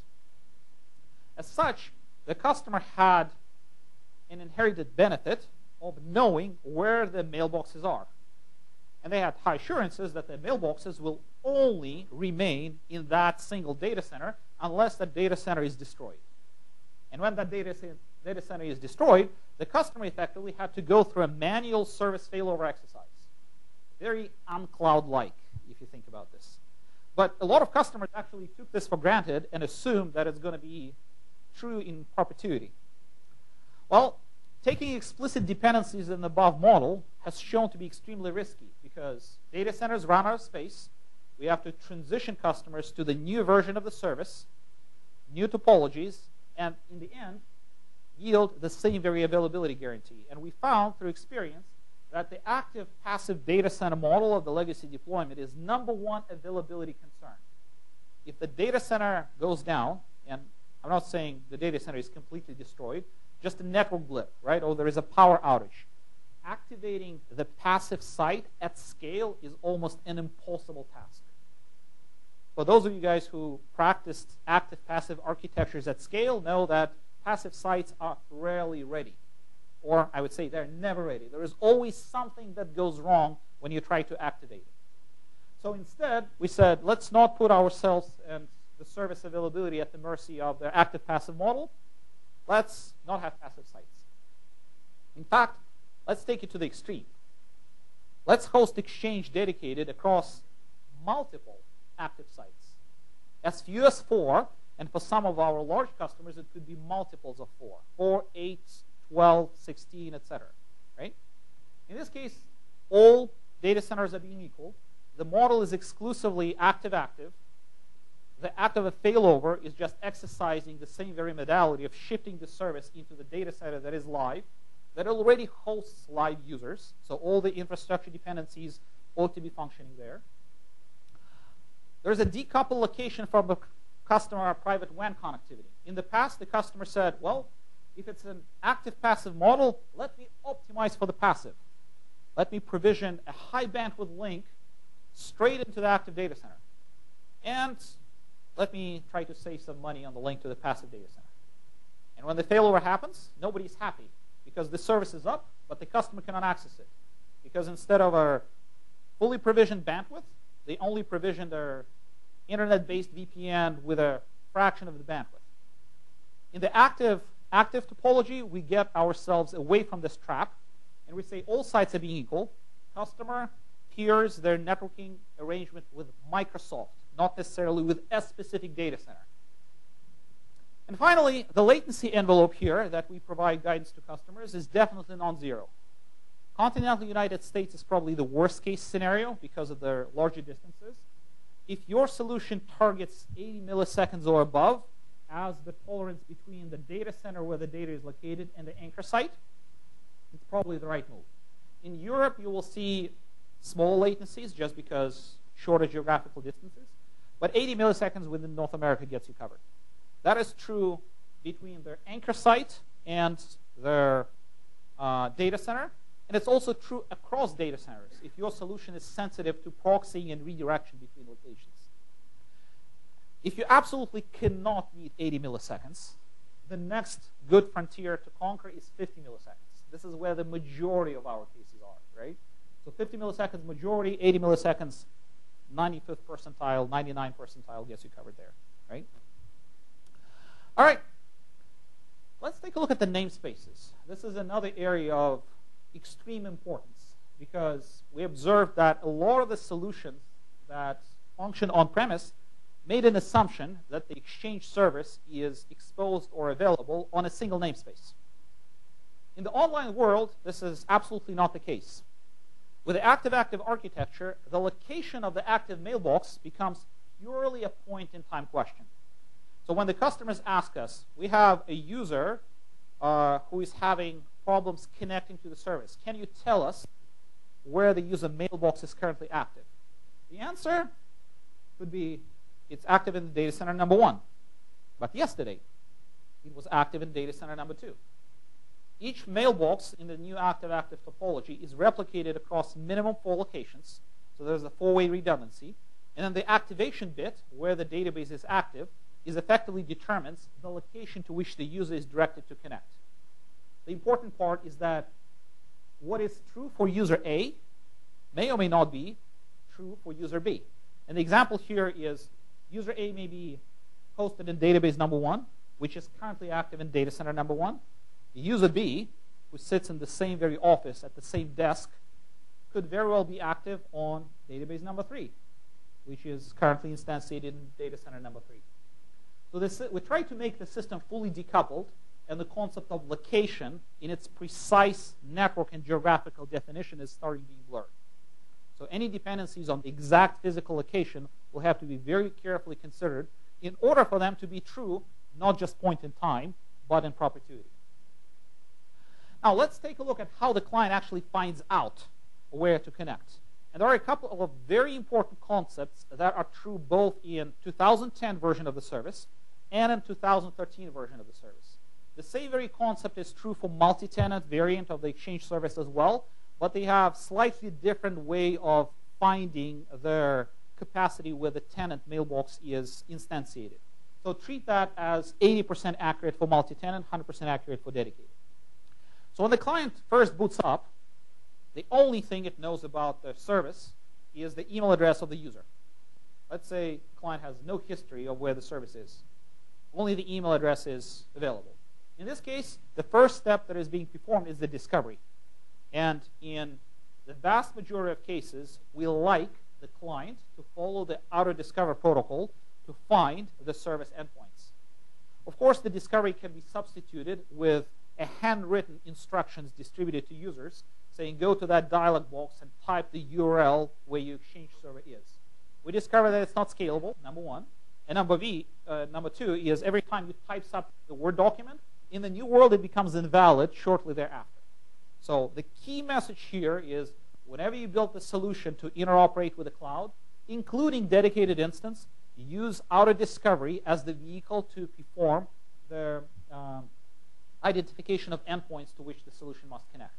As such, the customer had an inherited benefit of knowing where the mailboxes are. And they had high assurances that the mailboxes will only remain in that single data center unless that data center is destroyed. And when that data center is destroyed, the customer effectively had to go through a manual service failover exercise. Very uncloud-like, if you think about this. But a lot of customers actually took this for granted and assumed that it's going to be true in perpetuity. Well, taking explicit dependencies in the above model has shown to be extremely risky because data centers run out of space. We have to transition customers to the new version of the service, new topologies, and in the end, yield the same very availability guarantee. And we found through experience that the active-passive data center model of the legacy deployment is #1 availability concern. If the data center goes down, and I'm not saying the data center is completely destroyed, just a network blip, right? Or there is a power outage. Activating the passive site at scale is almost an impossible task. For those of you guys who practiced active-passive architectures at scale know that passive sites are rarely ready. Or I would say they're never ready. There is always something that goes wrong when you try to activate it. So instead, we said, let's not put ourselves and the service availability at the mercy of the active-passive model. Let's not have passive sites. In fact, let's take it to the extreme. Let's host Exchange dedicated across multiple active sites. As few as 4, and for some of our large customers, it could be multiples of 4. 4, 8, 12, 16, etc. Right? In this case, all data centers are being equal. The model is exclusively active-active. The act of a failover is just exercising the same very modality of shifting the service into the data center that is live, that already hosts live users. So all the infrastructure dependencies ought to be functioning there. There's a decoupled location from the customer private WAN connectivity. In the past, the customer said, well, if it's an active-passive model, let me optimize for the passive. Let me provision a high bandwidth link straight into the active data center. And let me try to save some money on the link to the passive data center. And when the failover happens, nobody's happy because the service is up, but the customer cannot access it. Because instead of a fully provisioned bandwidth, they only provision their internet-based VPN with a fraction of the bandwidth. In the active topology, we get ourselves away from this trap, and we say all sites are being equal. Customer peers their networking arrangement with Microsoft, not necessarily with a specific data center. And finally, the latency envelope here that we provide guidance to customers is definitely non-zero. Continental United States is probably the worst case scenario because of the larger distances. If your solution targets 80 milliseconds or above as the tolerance between the data center where the data is located and the anchor site, it's probably the right move. In Europe, you will see small latencies just because shorter geographical distances. But 80 milliseconds within North America gets you covered. That is true between their anchor site and their data center. And it's also true across data centers if your solution is sensitive to proxying and redirection between locations. If you absolutely cannot meet 80 milliseconds, the next good frontier to conquer is 50 milliseconds. This is where the majority of our cases are, right? So 50 milliseconds majority, 80 milliseconds, 95th percentile, 99th percentile gets you covered there, right? All right, let's take a look at the namespaces. This is another area of extreme importance because we observed that a lot of the solutions that function on-premise made an assumption that the Exchange service is exposed or available on a single namespace. In the online world, this is absolutely not the case. With the active-active architecture, the location of the active mailbox becomes purely a point-in-time question. So when the customers ask us, we have a user who is having problems connecting to the service. Can you tell us where the user mailbox is currently active? The answer could be it's active in data center number 1. But yesterday, it was active in data center number 2. Each mailbox in the new active-active topology is replicated across minimum 4 locations. So there's a 4-way redundancy. And then the activation bit, where the database is active, is effectively determines the location to which the user is directed to connect. The important part is that what is true for user A may or may not be true for user B. And the example here is user A may be hosted in database number 1, which is currently active in data center number 1. User B, who sits in the same very office at the same desk, could very well be active on database number 3, which is currently instantiated in data center number 3. So we try to make the system fully decoupled, and the concept of location in its precise network and geographical definition is starting being blurred. So any dependencies on the exact physical location will have to be very carefully considered in order for them to be true, not just point in time, but in perpetuity. Now let's take a look at how the client actually finds out where to connect. And there are a couple of very important concepts that are true both in 2010 version of the service and in 2013 version of the service. The same very concept is true for multi-tenant variant of the Exchange service as well, but they have slightly different way of finding their capacity where the tenant mailbox is instantiated. So treat that as 80% accurate for multi-tenant, 100% accurate for dedicated. So when the client first boots up, the only thing it knows about the service is the email address of the user. Let's say the client has no history of where the service is. Only the email address is available. In this case, the first step that is being performed is the discovery. And in the vast majority of cases, we like the client to follow the auto-discover protocol to find the service endpoints. Of course, the discovery can be substituted with a handwritten instructions distributed to users saying go to that dialog box and type the URL where your Exchange server is. We discover that it's not scalable, number 1. And number 2 is every time you type up the Word document, in the new world it becomes invalid shortly thereafter. So the key message here is whenever you build the solution to interoperate with the cloud, including dedicated instance, use auto-discovery as the vehicle to perform the identification of endpoints to which the solution must connect.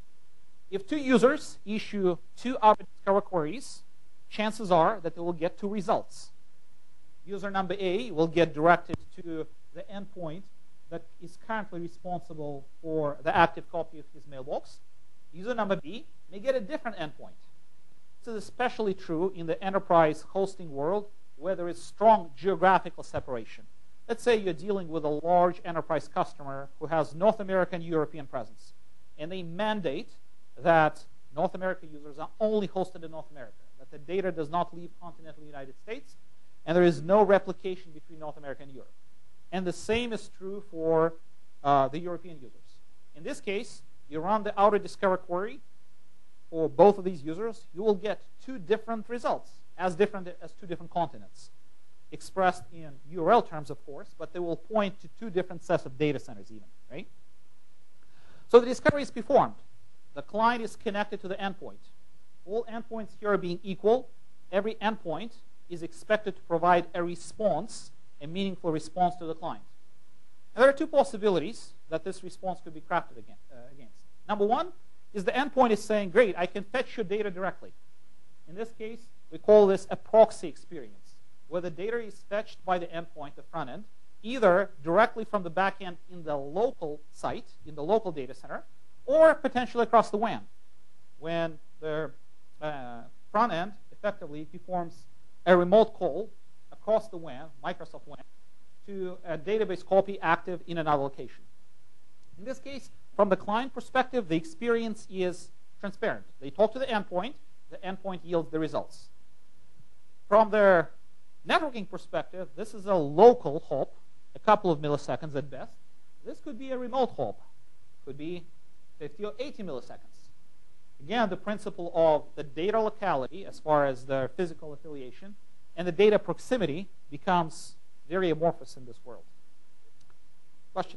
If 2 users issue 2 auto-discover queries, chances are that they will get 2 results. User number A will get directed to the endpoint that is currently responsible for the active copy of his mailbox. User number B may get a different endpoint. This is especially true in the enterprise hosting world where there is strong geographical separation. Let's say you're dealing with a large enterprise customer who has North American and European presence, and they mandate that North American users are only hosted in North America, that the data does not leave continental United States, and there is no replication between North America and Europe. And the same is true for the European users. In this case, you run the auto-discover query for both of these users, you will get 2 different results, as different as 2 different continents, expressed in URL terms, of course, but they will point to 2 different sets of data centers even, right? So the discovery is performed. The client is connected to the endpoint. All endpoints here are being equal. Every endpoint is expected to provide a response, a meaningful response to the client. And there are 2 possibilities that this response could be crafted against. Number 1 is the endpoint is saying, great, I can fetch your data directly. In this case, we call this a proxy experience, where the data is fetched by the endpoint, the front end, either directly from the back end in the local site, in the local data center, or potentially across the WAN, when the front end effectively performs a remote call across the WAN, Microsoft WAN, to a database copy active in another location. In this case, from the client perspective, the experience is transparent. They talk to the endpoint yields the results. From their networking perspective, this is a local hop, a couple of milliseconds at best. This could be a remote hop, could be 50 or 80 milliseconds. Again, the principle of the data locality as far as the physical affiliation and the data proximity becomes very amorphous in this world. Question?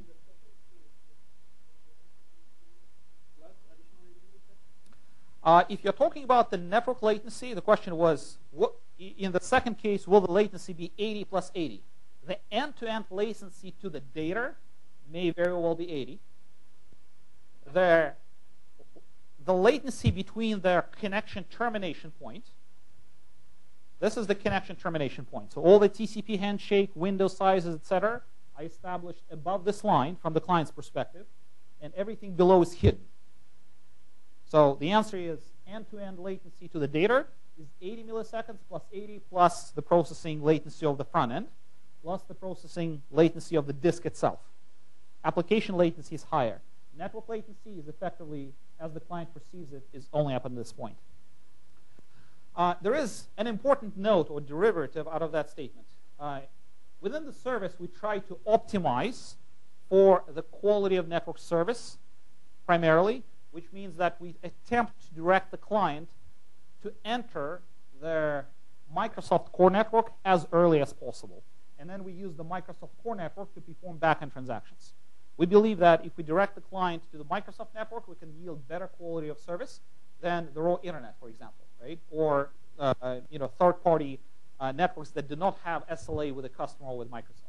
If you're talking about the network latency, the question was, in the second case, will the latency be 80 plus 80? The end-to-end latency to the data may very well be 80. The latency between the connection termination point, this is the connection termination point. So all the TCP handshake, window sizes, etc., I established above this line from the client's perspective, and everything below is hidden. So the answer is end-to-end latency to the data is 80 milliseconds plus 80 plus the processing latency of the front end plus the processing latency of the disk itself. Application latency is higher. Network latency is effectively, as the client perceives it, is only up until this point. There is an important note or derivative out of that statement. Within the service, we try to optimize for the quality of network service primarily, which means that we attempt to direct the client to enter their Microsoft Core Network as early as possible. And then we use the Microsoft Core Network to perform backend transactions. We believe that if we direct the client to the Microsoft network, we can yield better quality of service than the raw internet, for example, right? Or third-party networks that do not have SLA with the customer or with Microsoft.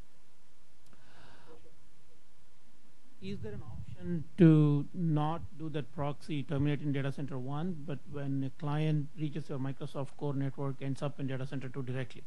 Is there an option to not do that proxy terminate in data center 1, but when a client reaches your Microsoft Core Network, ends up in data center 2 directly?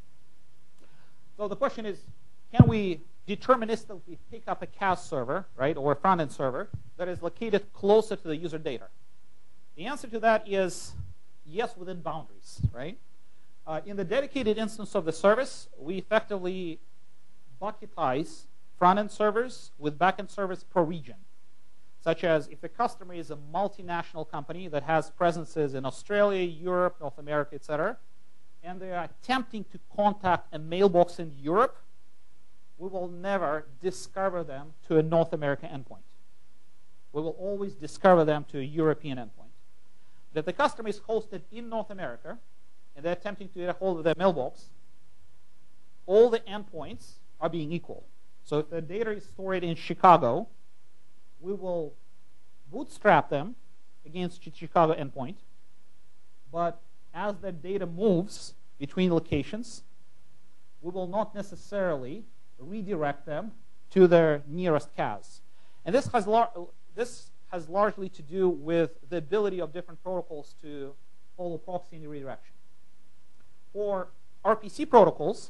So the question is, can we deterministically pick up a CAS server, right, or a front-end server that is located closer to the user data? The answer to that is yes, within boundaries, right? In the dedicated instance of the service, we effectively bucketize front-end servers with back-end servers per region, such as if the customer is a multinational company that has presences in Australia, Europe, North America, etc., and they are attempting to contact a mailbox in Europe, we will never discover them to a North American endpoint. We will always discover them to a European endpoint. That the customer is hosted in North America, and they're attempting to get a hold of their mailbox, all the endpoints are being equal. So if the data is stored in Chicago, we will bootstrap them against the Chicago endpoint. But as the data moves between locations, we will not necessarily redirect them to their nearest CAS. And this has largely to do with the ability of different protocols to follow proxy and redirection. For RPC protocols,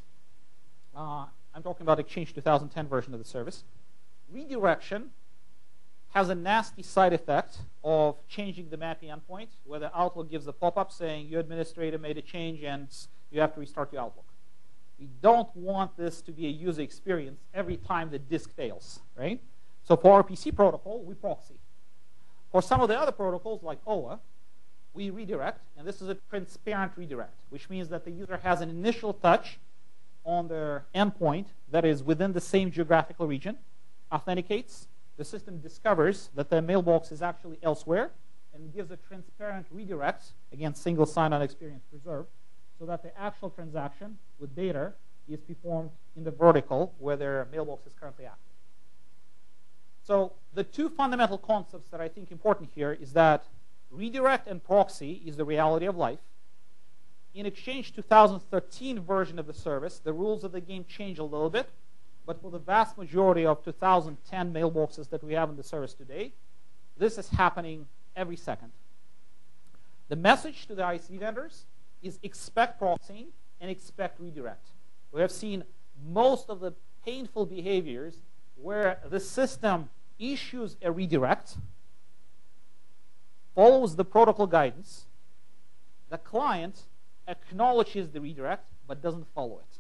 I'm talking about Exchange 2010 version of the service, redirection has a nasty side effect of changing the MAPI endpoint, where the Outlook gives a pop-up saying your administrator made a change and you have to restart your Outlook. We don't want this to be a user experience every time the disk fails, right? So for RPC protocol, we proxy. For some of the other protocols, like OA, we redirect, and this is a transparent redirect, which means that the user has an initial touch on their endpoint that is within the same geographical region, authenticates, the system discovers that the mailbox is actually elsewhere, and gives a transparent redirect, again, single sign-on experience preserved, so that the actual transaction with data is performed in the vertical where their mailbox is currently active. So the two fundamental concepts that I think important here is that redirect and proxy is the reality of life. In Exchange 2013 version of the service, the rules of the game change a little bit, but for the vast majority of 2010 mailboxes that we have in the service today, this is happening every second. The message to the ISV vendors is expect proxying and expect redirect. We have seen most of the painful behaviors where the system issues a redirect, follows the protocol guidance, the client acknowledges the redirect but doesn't follow it.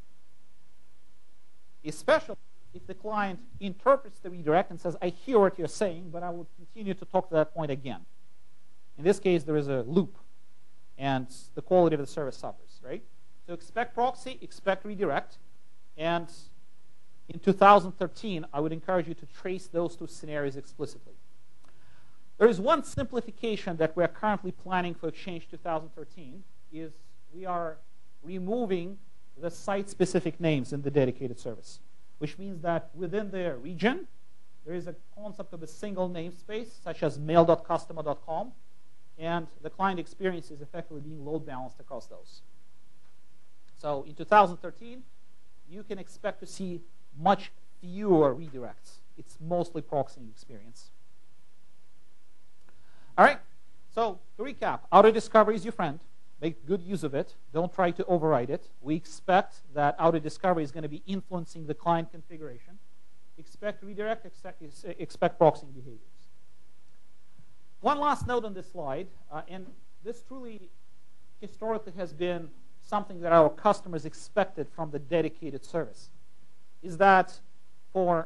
Especially if the client interprets the redirect and says, I hear what you're saying, but I will continue to talk to that point again. In this case, there is a loop, and the quality of the service suffers, right? So expect proxy, expect redirect, and in 2013, I would encourage you to trace those two scenarios explicitly. There is one simplification that we're currently planning for Exchange 2013 is we are removing the site-specific names in the dedicated service, which means that within the region, there is a concept of a single namespace, such as mail.customer.com, and the client experience is effectively being load balanced across those. So in 2013, you can expect to see much fewer redirects. It's mostly proxying experience. All right, so to recap, auto-discovery is your friend. Make good use of it. Don't try to override it. We expect that auto-discovery is going to be influencing the client configuration. Expect redirect, expect proxying behaviors. One last note on this slide, and this truly historically has been something that our customers expected from the dedicated service, is that for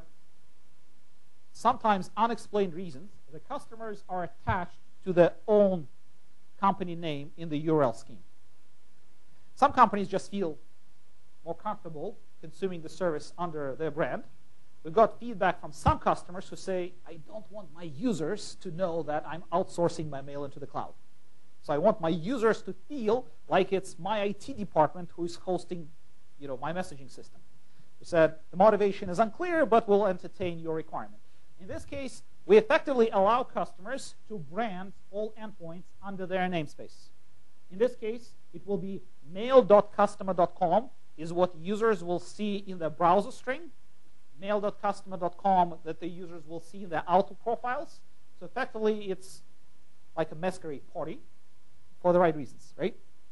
sometimes unexplained reasons, the customers are attached to their own company name in the URL scheme. Some companies just feel more comfortable consuming the service under their brand. We've got feedback from some customers who say, I don't want my users to know that I'm outsourcing my mail into the cloud. So I want my users to feel like it's my IT department who is hosting, my messaging system. We said the motivation is unclear, but we'll entertain your requirement. In this case, we effectively allow customers to brand all endpoints under their namespace. In this case, it will be mail.customer.com is what users will see in the browser string, mail.customer.com that the users will see in their auto profiles. So effectively, it's like a masquerade party for the right reasons, right?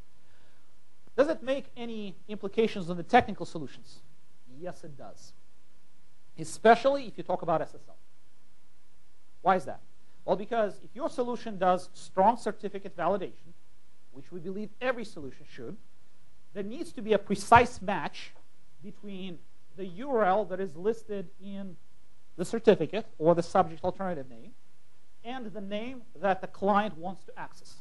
Does it make any implications on the technical solutions? Yes, it does. Especially if you talk about SSL. Why is that? Well, because if your solution does strong certificate validation, which we believe every solution should, there needs to be a precise match between the URL that is listed in the certificate or the subject alternative name and the name that the client wants to access.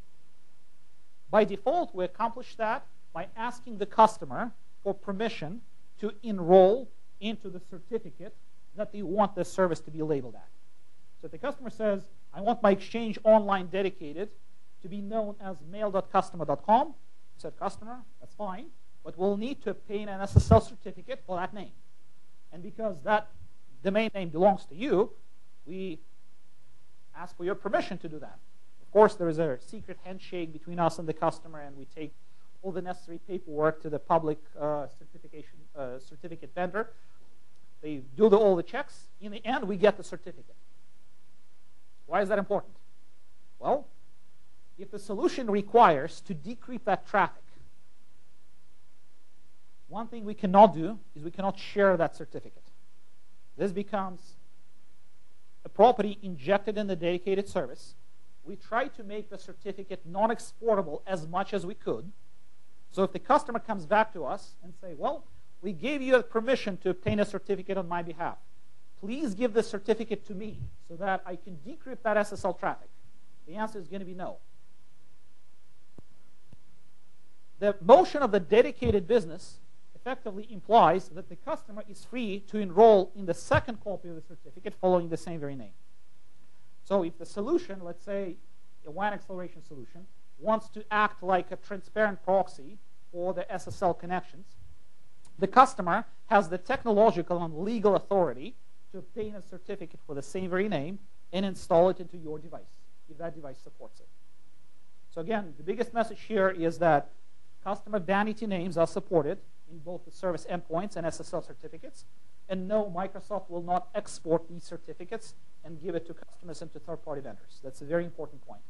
By default, we accomplish that by asking the customer for permission to enroll into the certificate that they want the service to be labeled at. So if the customer says, I want my Exchange Online dedicated to be known as mail.customer.com, we said, customer, that's fine, but we'll need to obtain an SSL certificate for that name. And because that domain name belongs to you, we ask for your permission to do that. Of course, there is a secret handshake between us and the customer, and we take all the necessary paperwork to the public certificate vendor. They do all the checks. In the end, we get the certificate. Why is that important? Well, if the solution requires to decrypt that traffic, one thing we cannot do is we cannot share that certificate. This becomes a property injected in the dedicated service. We try to make the certificate non-exportable as much as we could. So if the customer comes back to us and say, well, we gave you permission to obtain a certificate on my behalf. Please give the certificate to me so that I can decrypt that SSL traffic. The answer is going to be no. The motion of the dedicated business effectively implies that the customer is free to enroll in the second copy of the certificate following the same very name. So if the solution, let's say a WAN acceleration solution, wants to act like a transparent proxy for the SSL connections, the customer has the technological and legal authority to obtain a certificate for the same very name and install it into your device, if that device supports it. So again, the biggest message here is that customer vanity names are supported in both the service endpoints and SSL certificates, and no, Microsoft will not export these certificates and give it to customers and to third-party vendors. That's a very important point.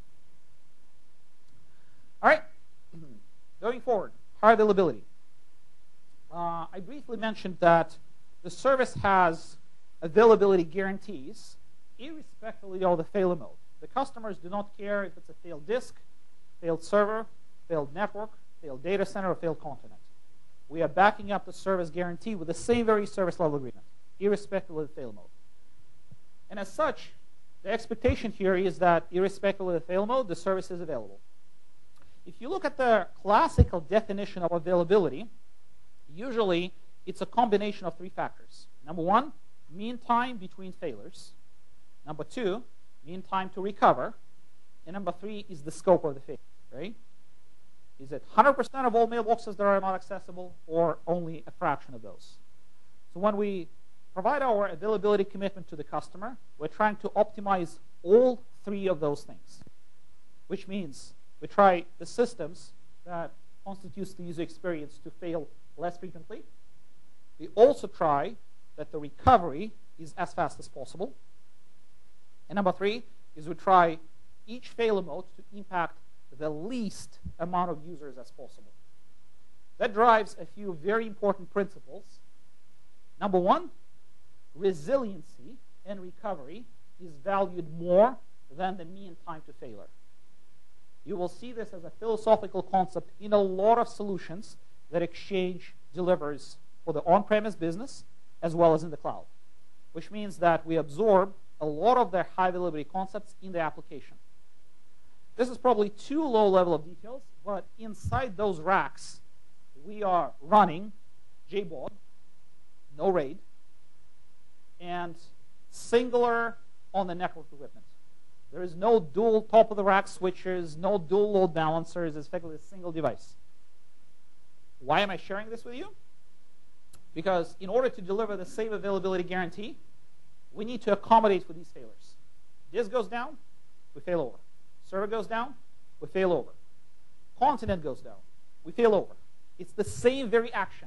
All right, going forward, high availability. I briefly mentioned that the service has availability guarantees irrespectively of the failure mode. The customers do not care if it's a failed disk, failed server, failed network, failed data center, or failed continent. We are backing up the service guarantee with the same very service level agreement, irrespective of the failure mode. And as such, the expectation here is that irrespective of the failure mode, the service is available. If you look at the classical definition of availability, usually it's a combination of three factors. Number one, mean time between failures. Number two, mean time to recover, and number 3 is the scope of the failure, right? Is it 100% of all mailboxes that are not accessible, or only a fraction of those? So when we provide our availability commitment to the customer, we're trying to optimize all 3 of those things, which means we try the systems that constitutes the user experience to fail less frequently. We also try that the recovery is as fast as possible. And number 3 is we try each failure mode to impact the least amount of users as possible. That drives a few very important principles. Number 1, resiliency and recovery is valued more than the mean time to failure. You will see this as a philosophical concept in a lot of solutions that Exchange delivers for the on-premise business as well as in the cloud, which means that we absorb a lot of their high availability concepts in the application. This is probably too low level of details, but inside those racks, we are running JBOD, no RAID, and singular on the network equipment. There is no dual top-of-the-rack switches, no dual load balancers. It's effectively a single device. Why am I sharing this with you? Because in order to deliver the same availability guarantee, we need to accommodate for these failures. Disk goes down, we fail over. Server goes down, we fail over. Continent goes down, we fail over. It's the same very action.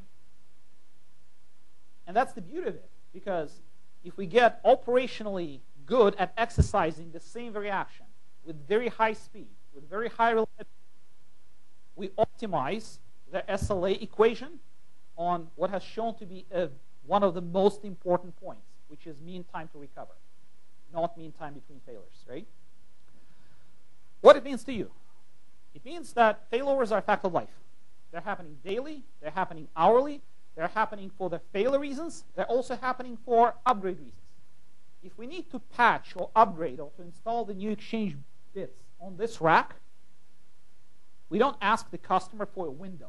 And that's the beauty of it, because if we get operationally good at exercising the same very action with very high speed, with very high reliability, we optimize the SLA equation on what has shown to be one of the most important points, which is mean time to recover, not mean time between failures, right? What it means to you? It means that failovers are a fact of life. They're happening daily, they're happening hourly, they're happening for the failure reasons, they're also happening for upgrade reasons. If we need to patch or upgrade or to install the new Exchange bits on this rack, we don't ask the customer for a window.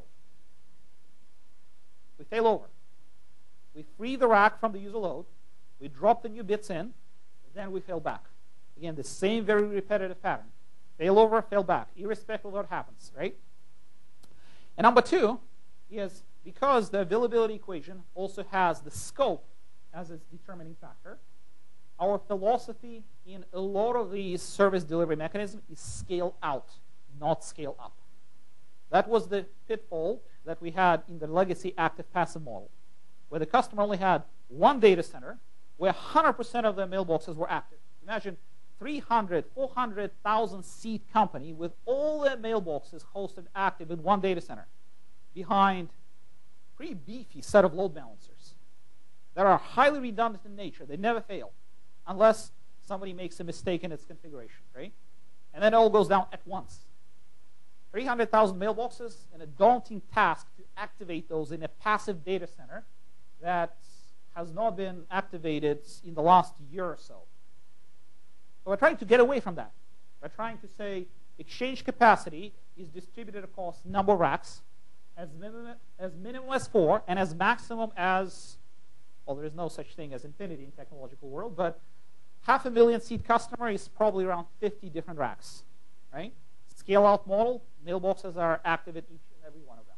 We fail over. We free the rack from the user load, we drop the new bits in, then we fail back. Again, the same very repetitive pattern. Fail over, fail back, irrespective of what happens, right? And number 2 is because the availability equation also has the scope as its determining factor, our philosophy in a lot of these service delivery mechanisms is scale out, not scale up. That was the pitfall that we had in the legacy active-passive model, where the customer only had one data center where 100% of their mailboxes were active. Imagine 300, 400,000 seat company with all their mailboxes hosted active in one data center behind a pretty beefy set of load balancers that are highly redundant in nature. They never fail unless somebody makes a mistake in its configuration, right? And then it all goes down at once. 300,000 mailboxes and a daunting task to activate those in a passive data center that has not been activated in the last year or so. So we're trying to get away from that. We're trying to say Exchange capacity is distributed across number of racks as minimum as 4 and as maximum as, well, there is no such thing as infinity in technological world, but 500,000 seat customer is probably around 50 different racks, right? Scale out model, mailboxes are active at each and every one of them.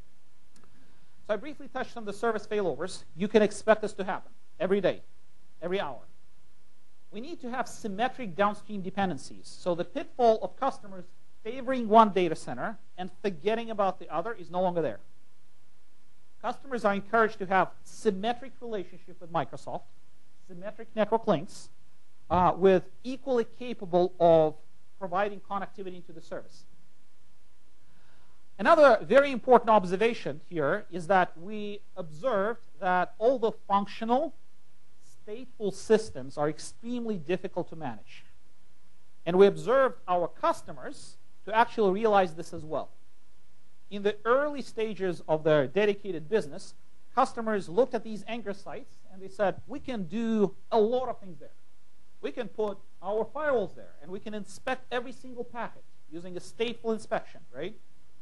So I briefly touched on the service failovers. You can expect this to happen every day, every hour. We need to have symmetric downstream dependencies. So the pitfall of customers favoring one data center and forgetting about the other is no longer there. Customers are encouraged to have symmetric relationship with Microsoft, symmetric network links, with equally capable of providing connectivity into the service. Another very important observation here is that we observed that all the functional, stateful systems are extremely difficult to manage. And we observed our customers to actually realize this as well. In the early stages of their dedicated business, customers looked at these anchor sites and they said, we can do a lot of things there. We can put our firewalls there and we can inspect every single packet using a stateful inspection, right?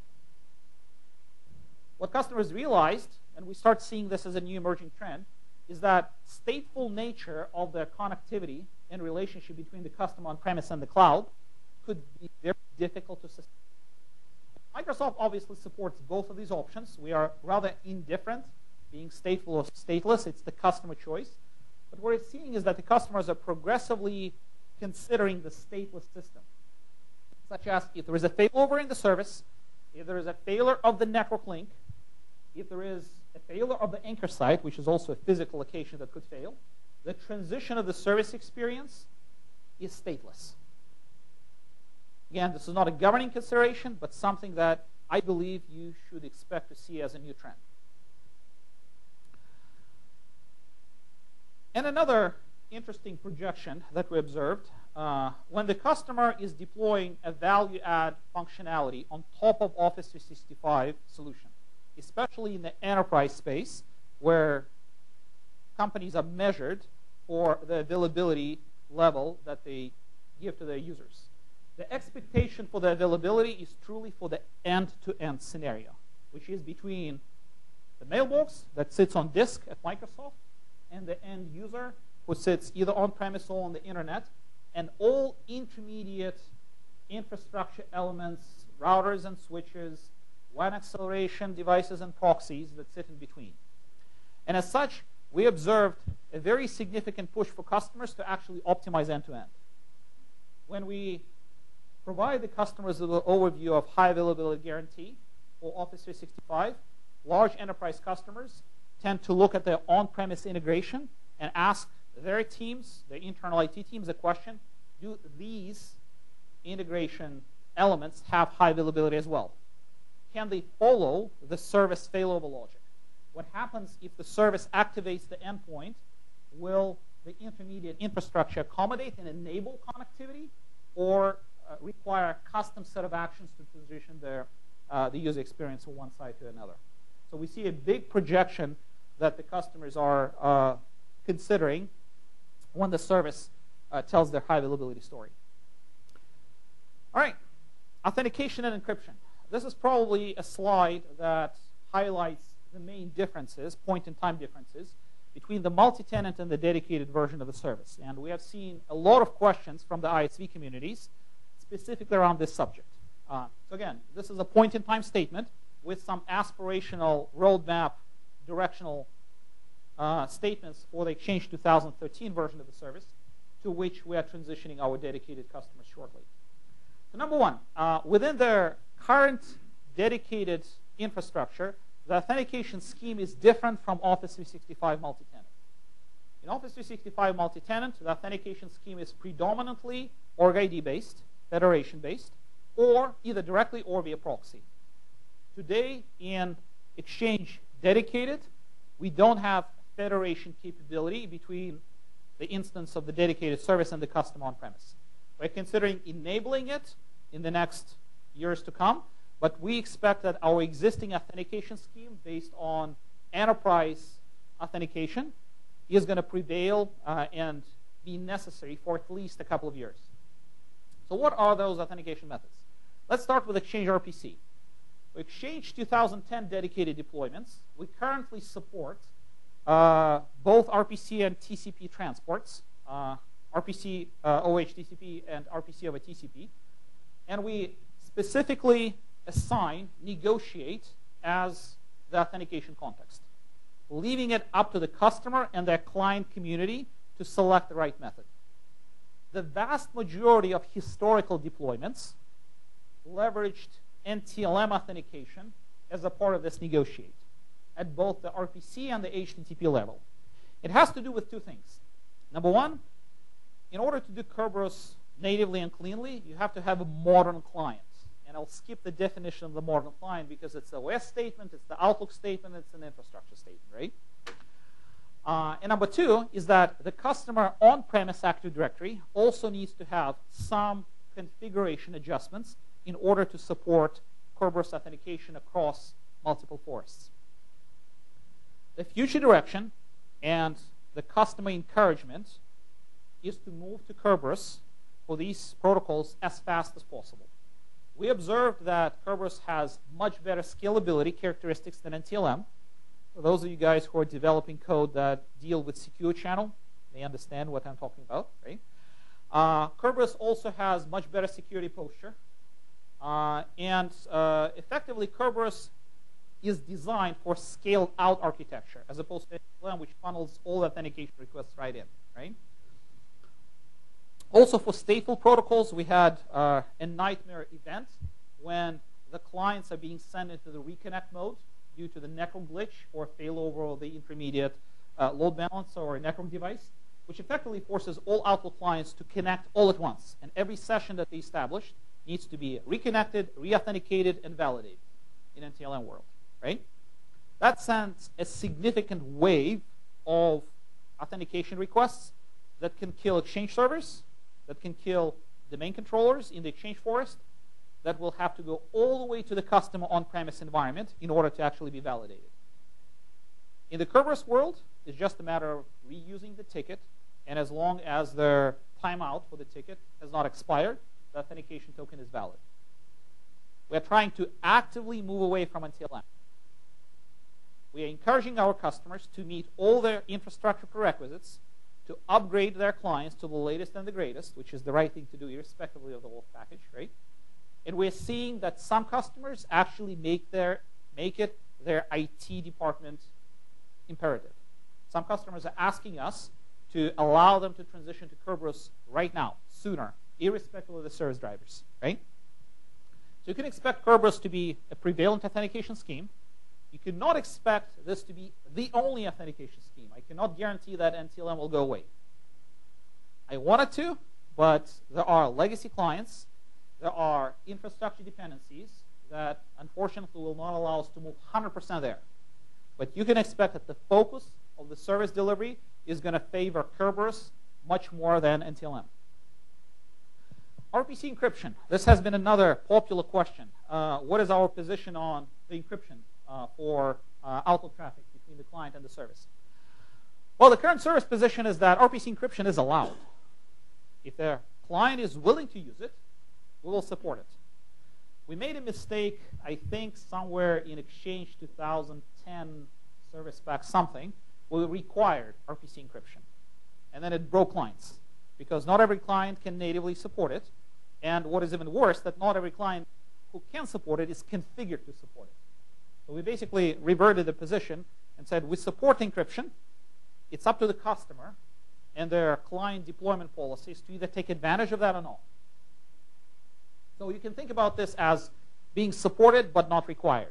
What customers realized, and we start seeing this as a new emerging trend, is that stateful nature of their connectivity and relationship between the customer on-premise and the cloud could be very difficult to sustain. Microsoft obviously supports both of these options. We are rather indifferent, being stateful or stateless. It's the customer choice. But what we're seeing is that the customers are progressively considering the stateless system, such as if there is a failover in the service, if there is a failure of the network link, if there is a failure of the anchor site, which is also a physical location that could fail, the transition of the service experience is stateless. Again, this is not a governing consideration, but something that I believe you should expect to see as a new trend. And another interesting projection that we observed, when the customer is deploying a value-add functionality on top of Office 365 solution, especially in the enterprise space, where companies are measured for the availability level that they give to their users. The expectation for the availability is truly for the end-to-end scenario, which is between the mailbox that sits on disk at Microsoft and the end user who sits either on-premise or on the internet, and all intermediate infrastructure elements, routers and switches, WAN acceleration devices and proxies that sit in between. And as such, we observed a very significant push for customers to actually optimize end-to-end. When we provide the customers with an overview of high availability guarantee for Office 365, large enterprise customers tend to look at their on-premise integration and ask their teams, their internal IT teams, a question: do these integration elements have high availability as well? Can they follow the service failover logic? What happens if the service activates the endpoint? Will the intermediate infrastructure accommodate and enable connectivity, or require a custom set of actions to transition the user experience from one side to another? So we see a big projection that the customers are considering when the service tells their high availability story. All right, authentication and encryption. This is probably a slide that highlights the main differences, point-in-time differences, between the multi-tenant and the dedicated version of the service. And we have seen a lot of questions from the ISV communities, specifically around this subject. So again, this is a point-in-time statement with some aspirational roadmap, directional statements for the Exchange 2013 version of the service, to which we are transitioning our dedicated customers shortly. So number one, within their current dedicated infrastructure, the authentication scheme is different from Office 365 multi-tenant. In Office 365 multi-tenant, the authentication scheme is predominantly org ID-based, federation-based, or either directly or via proxy. Today, in Exchange dedicated, we don't have federation capability between the instance of the dedicated service and the custom on-premise. We're considering enabling it in the next years to come, but we expect that our existing authentication scheme based on enterprise authentication is going to prevail and be necessary for at least a couple of years. So what are those authentication methods? Let's start with Exchange RPC. For Exchange 2010 dedicated deployments, we currently support both RPC and TCP transports, RPC OHTTP and RPC over TCP, and we specifically assign, negotiate as the authentication context, leaving it up to the customer and their client community to select the right method. The vast majority of historical deployments leveraged NTLM authentication as a part of this negotiate at both the RPC and the HTTP level. It has to do with two things. Number one, in order to do Kerberos natively and cleanly, you have to have a modern client. And I'll skip the definition of the modern client because it's the OS statement, it's the Outlook statement, it's an infrastructure statement, right? And number two is that the customer on-premise Active Directory also needs to have some configuration adjustments in order to support Kerberos authentication across multiple forests. The future direction and the customer encouragement is to move to Kerberos for these protocols as fast as possible. We observed that Kerberos has much better scalability characteristics than NTLM. For those of you guys who are developing code that deal with secure channel, they understand what I'm talking about, right? Kerberos also has much better security posture. Effectively, Kerberos is designed for scaled-out architecture, as opposed to NTLM, which funnels all authentication requests right in, right? Also, for stateful protocols, we had a nightmare event when the clients are being sent into the reconnect mode due to the network glitch or failover of the intermediate load balancer or a network device, which effectively forces all Outlook clients to connect all at once. And every session that they establish needs to be reconnected, re-authenticated, and validated in NTLM world, right? That sends a significant wave of authentication requests that can kill Exchange servers, that can kill domain controllers in the Exchange forest, that will have to go all the way to the customer on-premise environment in order to actually be validated. In the Kerberos world, it's just a matter of reusing the ticket, and as long as their timeout for the ticket has not expired, the authentication token is valid. We're trying to actively move away from NTLM. We are encouraging our customers to meet all their infrastructure prerequisites to upgrade their clients to the latest and the greatest, which is the right thing to do irrespectively of the wolf package, right? And we're seeing that some customers actually make it their IT department imperative. Some customers are asking us to allow them to transition to Kerberos right now, sooner, irrespective of the service drivers, right? So you can expect Kerberos to be a prevalent authentication scheme. You cannot expect this to be the only authentication scheme. I cannot guarantee that NTLM will go away. I wanted to, but there are legacy clients, there are infrastructure dependencies that unfortunately will not allow us to move 100% there. But you can expect that the focus of the service delivery is going to favor Kerberos much more than NTLM. RPC encryption. This has been another popular question. What is our position on the encryption for Outlook traffic between the client and the service? Well, the current service position is that RPC encryption is allowed. If the client is willing to use it, we will support it. We made a mistake, I think, somewhere in Exchange 2010 service pack something. We required RPC encryption. And then it broke clients, because not every client can natively support it. And what is even worse, that not every client who can support it is configured to support it. So we basically reverted the position and said, we support encryption. It's up to the customer and their client deployment policies to either take advantage of that or not. So you can think about this as being supported but not required.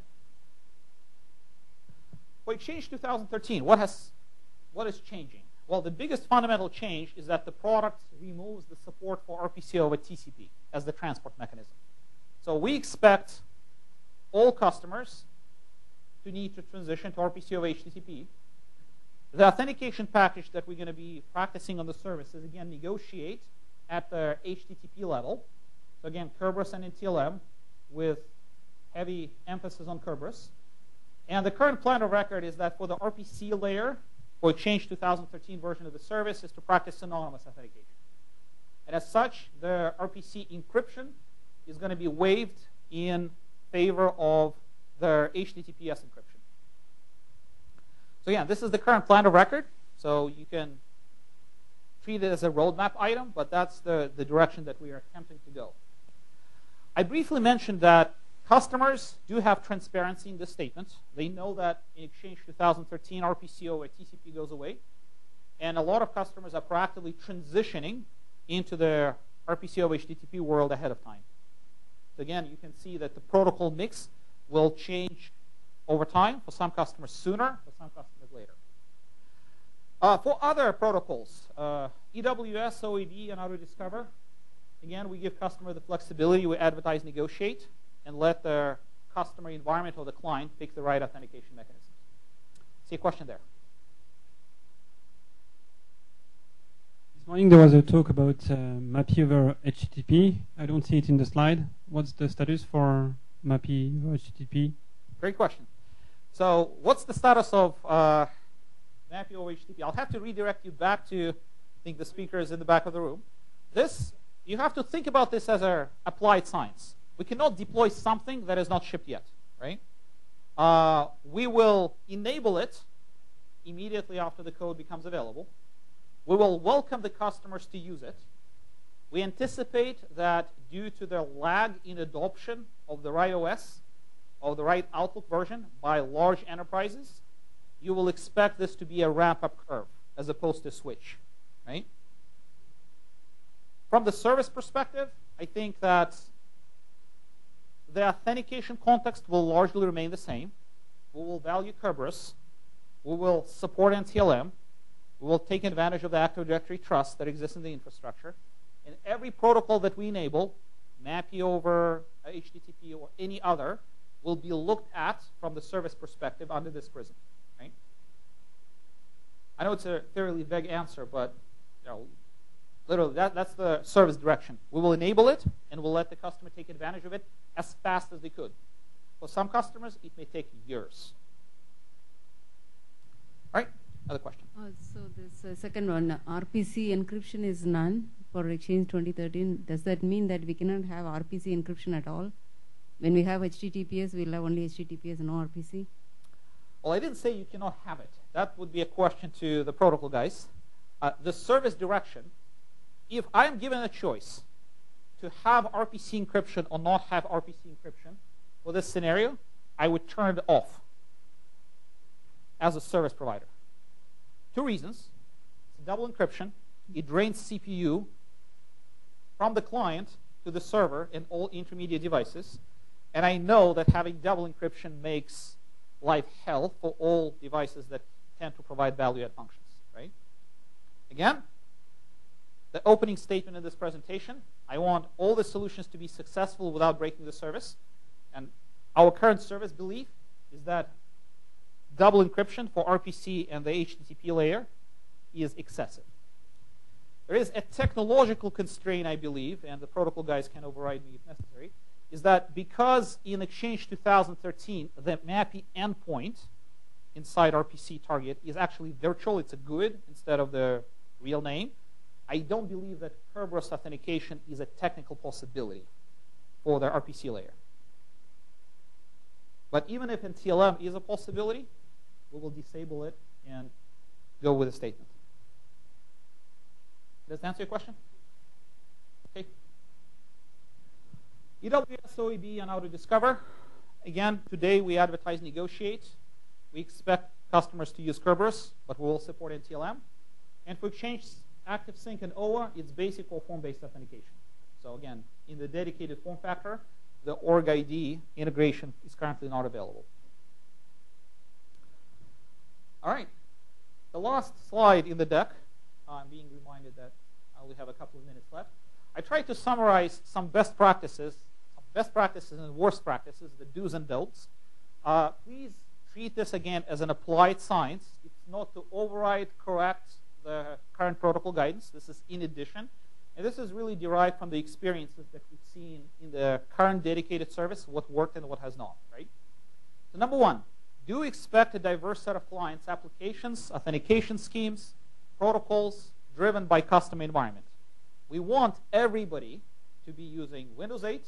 For Exchange 2013, what is changing? Well, the biggest fundamental change is that the product removes the support for RPC over TCP as the transport mechanism. So we expect all customers to need to transition to RPC over HTTP. The authentication package that we're going to be practicing on the service is, again, negotiate at the HTTP level. So again, Kerberos and NTLM with heavy emphasis on Kerberos. And the current plan of record is that for the RPC layer, for Exchange 2013 version of the service, is to practice anonymous authentication. And as such, the RPC encryption is going to be waived in favor of the HTTPS encryption. So yeah, this is the current plan of record. So you can treat it as a roadmap item, but that's the direction that we are attempting to go. I briefly mentioned that customers do have transparency in this statement. They know that in Exchange 2013, RPC over TCP goes away. And a lot of customers are proactively transitioning into the RPC over HTTP world ahead of time. So again, you can see that the protocol mix will change over time. For some customers sooner, for some customers later. For other protocols, EWS, OED, and AutoDiscover, again, we give customer the flexibility. We advertise, negotiate, and let the customer environment or the client pick the right authentication mechanism. See a question there? This morning there was a talk about MAPI over HTTP. I don't see it in the slide. What's the status for MAPI over HTTP? Great question. So what's the status of MAPI over HTTP? I'll have to redirect you back to, I think, the speakers in the back of the room. This, you have to think about this as an applied science. We cannot deploy something that is not shipped yet, right? We will enable it immediately after the code becomes available. We will welcome the customers to use it. We anticipate that due to the lag in adoption of the right OS, of the right Outlook version by large enterprises, you will expect this to be a ramp-up curve as opposed to a switch, right? From the service perspective, I think that the authentication context will largely remain the same. We will value Kerberos. We will support NTLM. We will take advantage of the Active Directory trust that exists in the infrastructure. And every protocol that we enable, MAPI over HTTP or any other, will be looked at from the service perspective under this prism. Right? I know it's a fairly vague answer, but literally that's the service direction. We will enable it, and we'll let the customer take advantage of it as fast as they could. For some customers, it may take years. All right, another question. So this second one, RPC encryption is none for Exchange 2013. Does that mean that we cannot have RPC encryption at all? When we have HTTPS, we'll have only HTTPS and no RPC? Well, I didn't say you cannot have it. That would be a question to the protocol guys. The service direction, if I'm given a choice to have RPC encryption or not have RPC encryption for this scenario, I would turn it off as a service provider. Two reasons. It's double encryption. It drains CPU from the client to the server and all intermediate devices. And I know that having double encryption makes life hell for all devices that tend to provide value-add functions, right? Again, the opening statement in this presentation, I want all the solutions to be successful without breaking the service. And our current service belief is that double encryption for RPC and the HTTP layer is excessive. There is a technological constraint, I believe, and the protocol guys can override me if necessary, is that because in Exchange 2013, the MAPI endpoint inside RPC target is actually virtual, it's a GUID instead of the real name, I don't believe that Kerberos authentication is a technical possibility for the RPC layer. But even if NTLM is a possibility, we will disable it and go with a statement. Does that answer your question? Okay. EWS, OEB, and Auto-Discover. Again, today we advertise Negotiate. We expect customers to use Kerberos, but we will support NTLM. And for Exchange ActiveSync and OA, it's basic or form-based authentication. So again, in the dedicated form factor, the org ID integration is currently not available. All right. The last slide in the deck, I'm being reminded that I only have a couple of minutes left. I tried to summarize some best practices and worst practices, the do's and don'ts. Please treat this again as an applied science. It's not to override, correct the current protocol guidance. This is in addition. And this is really derived from the experiences that we've seen in the current dedicated service, what worked and what has not, right? So number one, do expect a diverse set of clients, applications, authentication schemes, protocols driven by custom environment. We want everybody to be using Windows 8,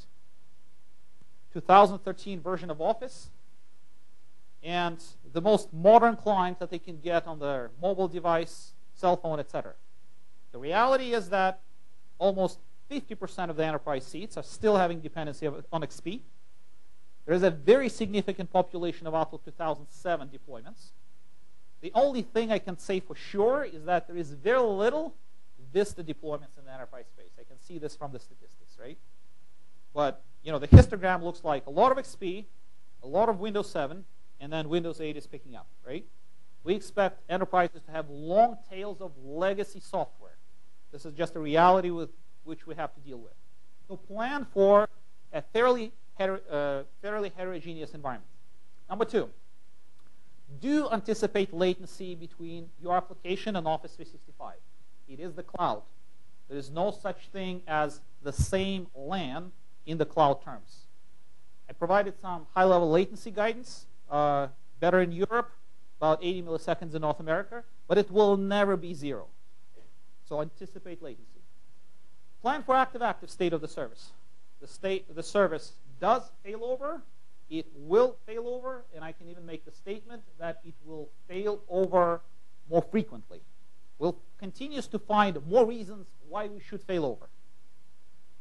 2013 version of Office, and the most modern client that they can get on their mobile device, cell phone, etc. The reality is that almost 50% of the enterprise seats are still having dependency on XP. There is a very significant population of Outlook 2007 deployments. The only thing I can say for sure is that there is very little Vista deployments in the enterprise space. I can see this from the statistics, right? But the histogram looks like a lot of XP, a lot of Windows 7, and then Windows 8 is picking up, right? We expect enterprises to have long tails of legacy software. This is just a reality with which we have to deal with. So plan for a fairly heterogeneous environment. Number two, do anticipate latency between your application and Office 365. It is the cloud. There is no such thing as the same LAN in the cloud terms. I provided some high-level latency guidance, better in Europe, about 80 milliseconds in North America, but it will never be zero. So anticipate latency. Plan for active state of the service. The service does fail over. It will fail over, and I can even make the statement that it will fail over more frequently. We'll continue to find more reasons why we should fail over.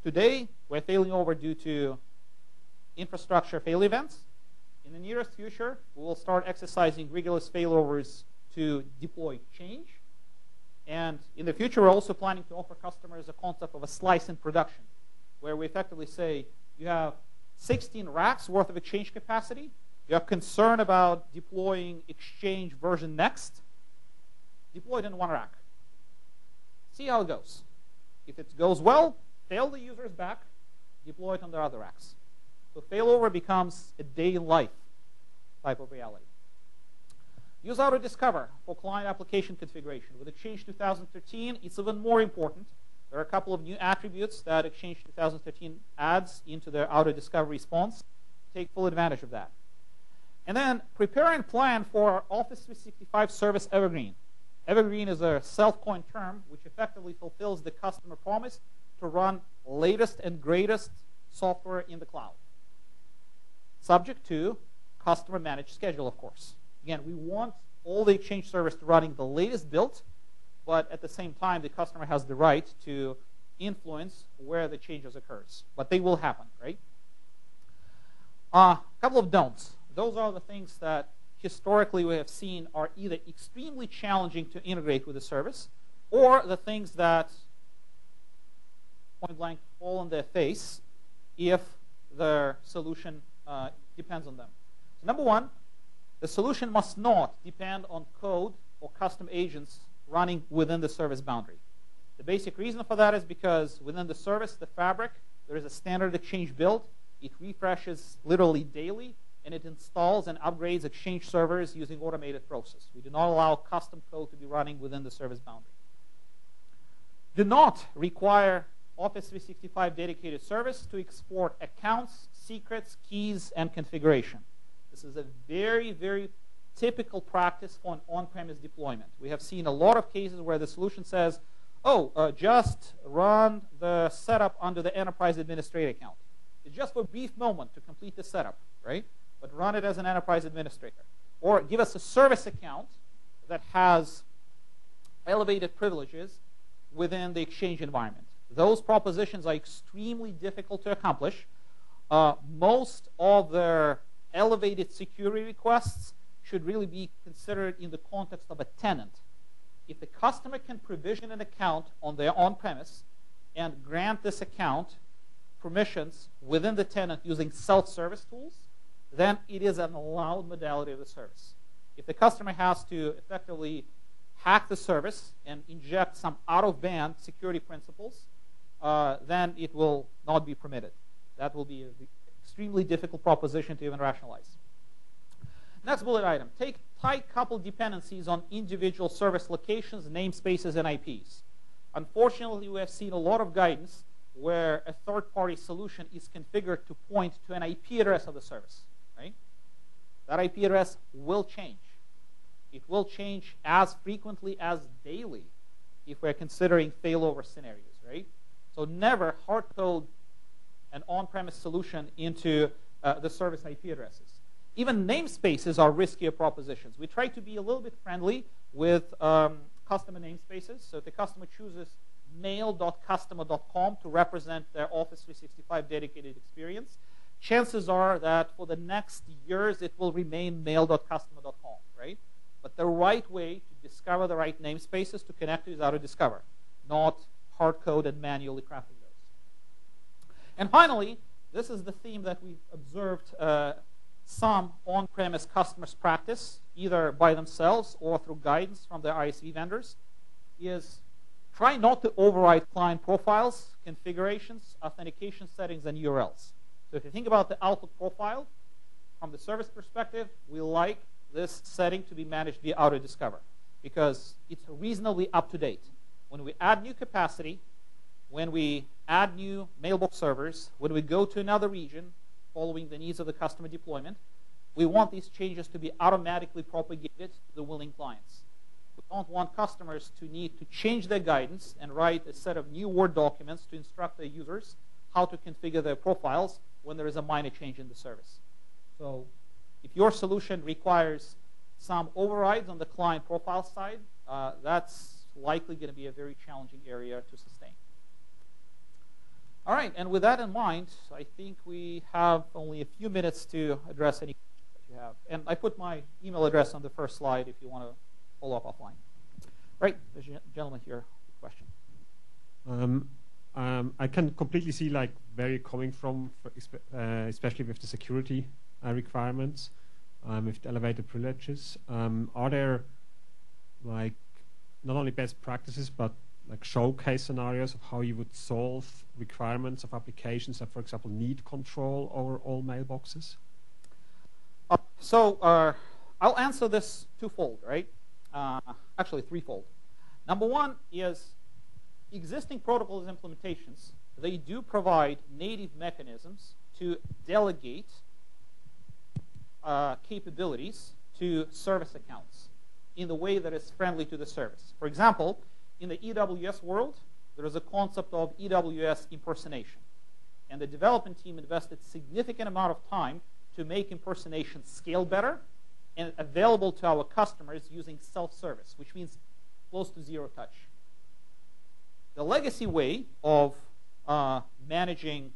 Today, we're failing over due to infrastructure fail events. In the nearest future, we will start exercising rigorous failovers to deploy change. And in the future, we're also planning to offer customers a concept of a slice in production, where we effectively say, you have 16 racks worth of Exchange capacity. You are concerned about deploying Exchange version next. Deploy it in one rack. See how it goes. If it goes well, fail the users back, deploy it on the other racks. So failover becomes a day in life type of reality. Use AutoDiscover for client application configuration. With Exchange 2013, it's even more important. There are a couple of new attributes that Exchange 2013 adds into their AutoDiscover response. Take full advantage of that. And then prepare and plan for Office 365 Service Evergreen. Evergreen is a self-coined term which effectively fulfills the customer promise to run latest and greatest software in the cloud, subject to customer managed schedule, of course. Again, we want all the Exchange servers to running the latest build, but at the same time, the customer has the right to influence where the changes occurs. But they will happen, right? A couple of don'ts. Those are the things that historically we have seen are either extremely challenging to integrate with the service, or the things that point blank fall on their face if the solution depends on them. So number one, the solution must not depend on code or custom agents running within the service boundary. The basic reason for that is because within the service, the fabric, there is a standard Exchange build. It refreshes literally daily, and it installs and upgrades Exchange servers using automated process. We do not allow custom code to be running within the service boundary. Do not require Office 365 dedicated service to export accounts, secrets, keys, and configuration. This is a very, very typical practice for an on-premise deployment. We have seen a lot of cases where the solution says, just run the setup under the enterprise administrator account. It's just for a brief moment to complete the setup, right? But run it as an enterprise administrator. Or give us a service account that has elevated privileges within the Exchange environment. Those propositions are extremely difficult to accomplish. Most of their elevated security requests should really be considered in the context of a tenant. If the customer can provision an account on their on-premise and grant this account permissions within the tenant using self-service tools, then it is an allowed modality of the service. If the customer has to effectively hack the service and inject some out-of-band security principles, then it will not be permitted. That will be an extremely difficult proposition to even rationalize. Next bullet item, take tight coupled dependencies on individual service locations, namespaces, and IPs. Unfortunately, we have seen a lot of guidance where a third-party solution is configured to point to an IP address of the service, right? That IP address will change. It will change as frequently as daily if we're considering failover scenarios, right? So never hard code an on-premise solution into the service IP addresses. Even namespaces are riskier propositions. We try to be a little bit friendly with customer namespaces. So if the customer chooses mail.customer.com to represent their Office 365 dedicated experience, chances are that for the next years it will remain mail.customer.com, right? But the right way to discover the right namespaces to connect to is AutoDiscover, not hard code and manually crafting those. And finally, this is the theme that we've observed some on-premise customers practice, either by themselves or through guidance from their ISV vendors, is try not to override client profiles, configurations, authentication settings, and URLs. So if you think about the Outlook profile, from the service perspective, we like this setting to be managed via AutoDiscover because it's reasonably up-to-date. When we add new capacity, when we add new mailbox servers, when we go to another region, following the needs of the customer deployment, we want these changes to be automatically propagated to the willing clients. We don't want customers to need to change their guidance and write a set of new Word documents to instruct their users how to configure their profiles when there is a minor change in the service. So if your solution requires some overrides on the client profile side, that's likely going to be a very challenging area to sustain. All right, and with that in mind, I think we have only a few minutes to address any questions that you have. And I put my email address on the first slide if you want to follow up offline. Right, there's a gentleman here with a question. I can completely see like where you're coming from, especially with the security requirements, with the elevated privileges. Are there like not only best practices but like showcase scenarios of how you would solve requirements of applications that, for example, need control over all mailboxes? So I'll answer this twofold, right? Actually, threefold. Number one is existing protocols implementations. They do provide native mechanisms to delegate capabilities to service accounts in the way that is friendly to the service. For example, in the EWS world, there is a concept of EWS impersonation. And the development team invested significant amount of time to make impersonation scale better and available to our customers using self-service, which means close to zero touch. The legacy way of managing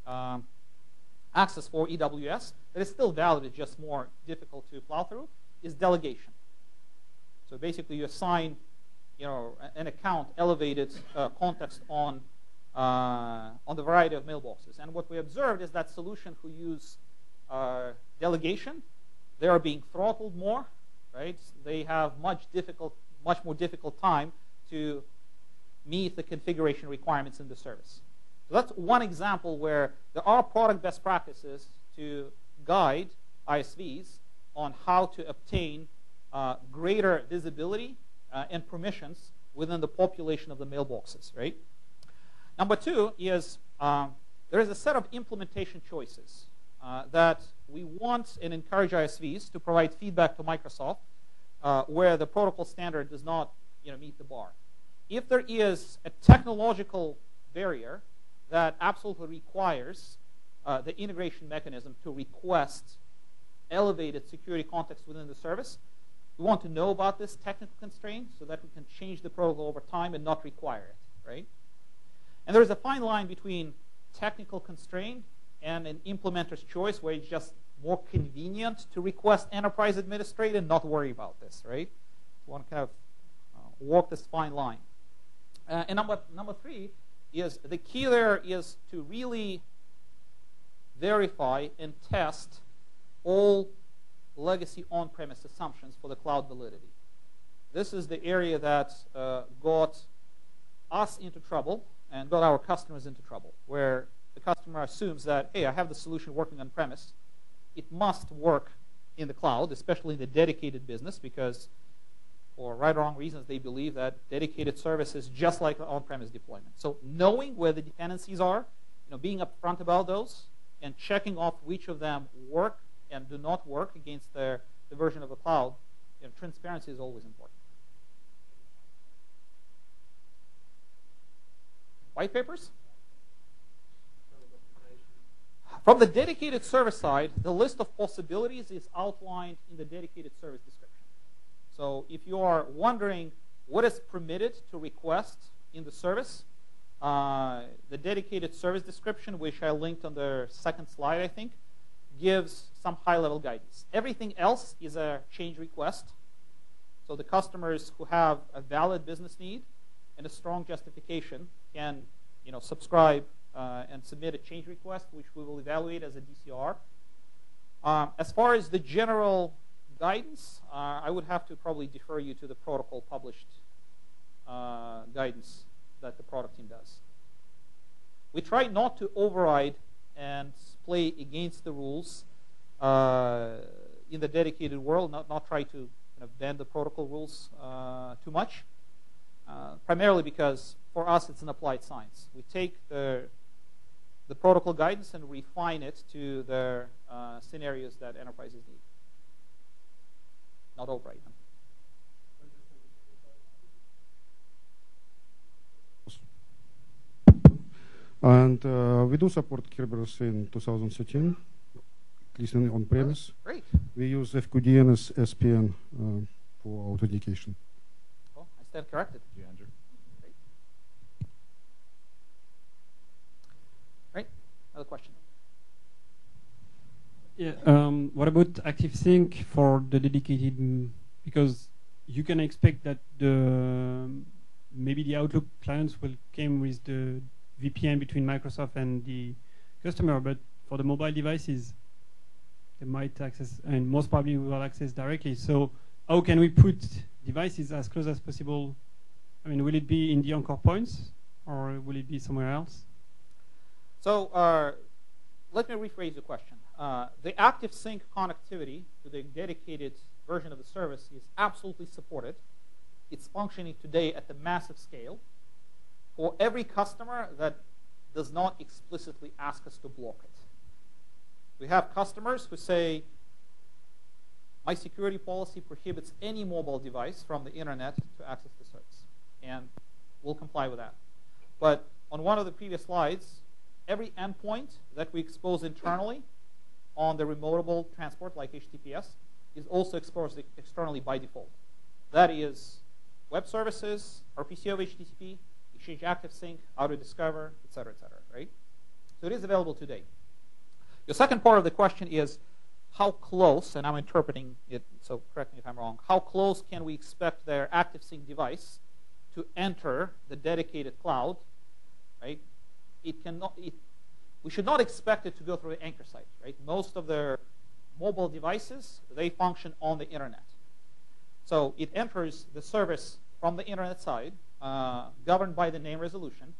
access for EWS that is still valid, it's just more difficult to plow through, is delegation. So basically you assign an account elevated context on the variety of mailboxes. And what we observed is that solution who use delegation, they are being throttled more, right? They have much more difficult time to meet the configuration requirements in the service. So that's one example where there are product best practices to guide ISVs on how to obtain greater visibility and permissions within the population of the mailboxes, right? Number two is there is a set of implementation choices that we want and encourage ISVs to provide feedback to Microsoft where the protocol standard does not meet the bar. If there is a technological barrier that absolutely requires the integration mechanism to request elevated security context within the service, we want to know about this technical constraint so that we can change the protocol over time and not require it, right? And there's a fine line between technical constraint and an implementer's choice where it's just more convenient to request enterprise administrator and not worry about this, right? We want to kind of walk this fine line. And number three is the key there is to really verify and test all legacy on-premise assumptions for the cloud validity. This is the area that got us into trouble and got our customers into trouble, where the customer assumes that, hey, I have the solution working on-premise. It must work in the cloud, especially in the dedicated business, because for right or wrong reasons, they believe that dedicated service is just like on-premise deployment. So knowing where the dependencies are, being upfront about those, and checking off which of them work and do not work against the version of the cloud, transparency is always important. White papers? From the dedicated service side, the list of possibilities is outlined in the dedicated service description. So if you are wondering what is permitted to request in the service, the dedicated service description, which I linked on the second slide, I think, gives some high-level guidance. Everything else is a change request. So the customers who have a valid business need and a strong justification can subscribe and submit a change request, which we will evaluate as a DCR. As far as the general guidance, I would have to probably defer you to the protocol published guidance that the product team does. We try not to override and play against the rules in the dedicated world, not try to bend the protocol rules too much, primarily because for us it's an applied science. We take the protocol guidance and refine it to the scenarios that enterprises need, not override them. And we do support Kerberos in 2013, at least on-premise. Great. We use FQDN as SPN for authentication. Well, I stand corrected. Yeah, Andrew. Great. another question. Yeah. What about ActiveSync for the dedicated? Because you can expect that maybe the Outlook clients will come with the VPN between Microsoft and the customer, but for the mobile devices, they might access, and most probably will access directly. So how can we put devices as close as possible? I mean, will it be in the anchor points, or will it be somewhere else? So let me rephrase the question. The ActiveSync connectivity to the dedicated version of the service is absolutely supported. It's functioning today at the massive scale for every customer that does not explicitly ask us to block it. We have customers who say, my security policy prohibits any mobile device from the internet to access the service, and we'll comply with that. But on one of the previous slides, every endpoint that we expose internally on the remotable transport like HTTPS is also exposed externally by default. That is web services, RPC over HTTP, Exchange ActiveSync, AutoDiscover, et cetera, right? So it is available today. The second part of the question is how close, and I'm interpreting it, so correct me if I'm wrong, how close can we expect their ActiveSync device to enter the dedicated cloud, right? We should not expect it to go through the anchor site, right? Most of their mobile devices, they function on the internet. So it enters the service from the internet side, governed by the name resolution.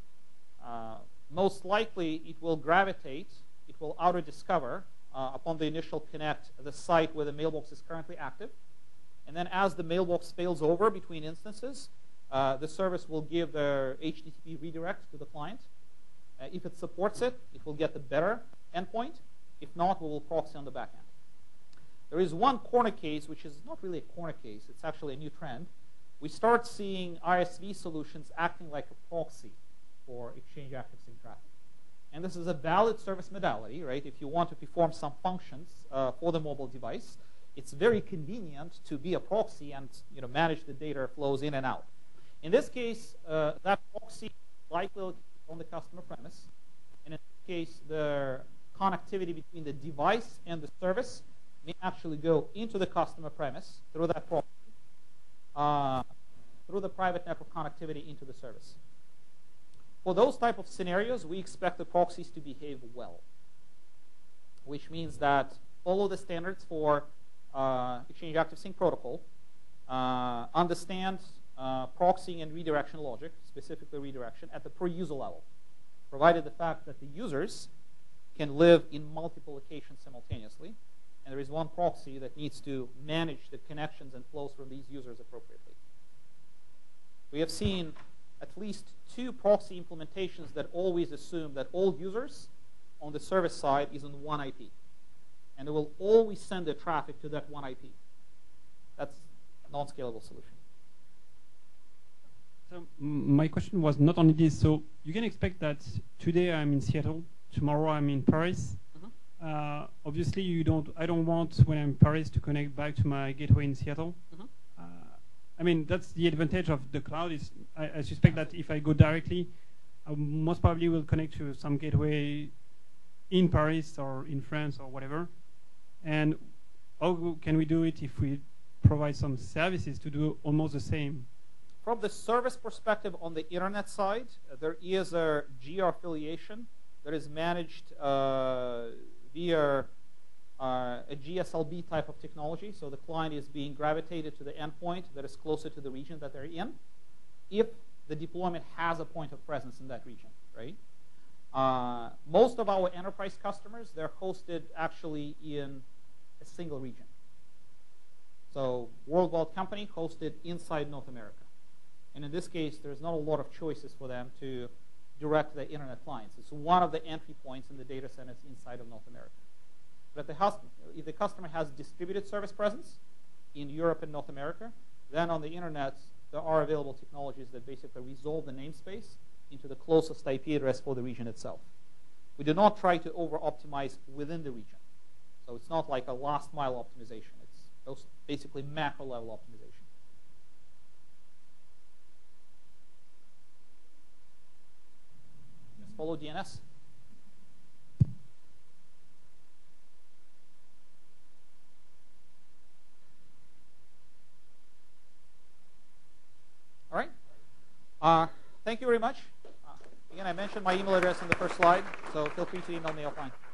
Most likely, it will gravitate, it will auto-discover upon the initial connect the site where the mailbox is currently active. And then as the mailbox fails over between instances, the service will give the HTTP redirect to the client. If it supports it, it will get the better endpoint. If not, we will proxy on the back end. There is one corner case, which is not really a corner case. It's actually a new trend. We start seeing ISV solutions acting like a proxy for Exchange ActiveSync traffic. And this is a valid service modality, right? If you want to perform some functions for the mobile device, it's very convenient to be a proxy and manage the data flows in and out. In this case, that proxy likely on the customer premise. And in this case, the connectivity between the device and the service may actually go into the customer premise through that proxy, through the private network connectivity into the service. For those type of scenarios, we expect the proxies to behave well, which means that follow the standards for Exchange ActiveSync protocol, understand proxying and redirection logic, specifically redirection, at the per-user level, provided the fact that the users can live in multiple locations simultaneously, and there is one proxy that needs to manage the connections and flows from these users appropriately. We have seen at least 2 proxy implementations that always assume that all users on the service side is on one IP, and they will always send their traffic to that one IP. That's a non-scalable solution. So my question was not only this. So you can expect that today I'm in Seattle, tomorrow I'm in Paris. Mm-hmm. Obviously, I don't want when I'm in Paris to connect back to my gateway in Seattle. Mm-hmm. I mean, that's the advantage of the cloud. Is I suspect that if I go directly, I most probably will connect to some gateway in Paris or in France or whatever. And how can we do it if we provide some services to do almost the same? From the service perspective on the internet side, there is a GR affiliation that is managed via a GSLB type of technology. So the client is being gravitated to the endpoint that is closer to the region that they're in, if the deployment has a point of presence in that region, right? Most of our enterprise customers, they're hosted actually in a single region. So worldwide company hosted inside North America. And in this case, there's not a lot of choices for them to direct the internet clients. It's one of the entry points in the data centers inside of North America. But if the customer has distributed service presence in Europe and North America, then on the internet, there are available technologies that basically resolve the namespace into the closest IP address for the region itself. We do not try to over-optimize within the region. So it's not like a last mile optimization. It's basically macro level optimization. Follow DNS. Thank you very much. Again, I mentioned my email address in the first slide, so feel free to email me offline.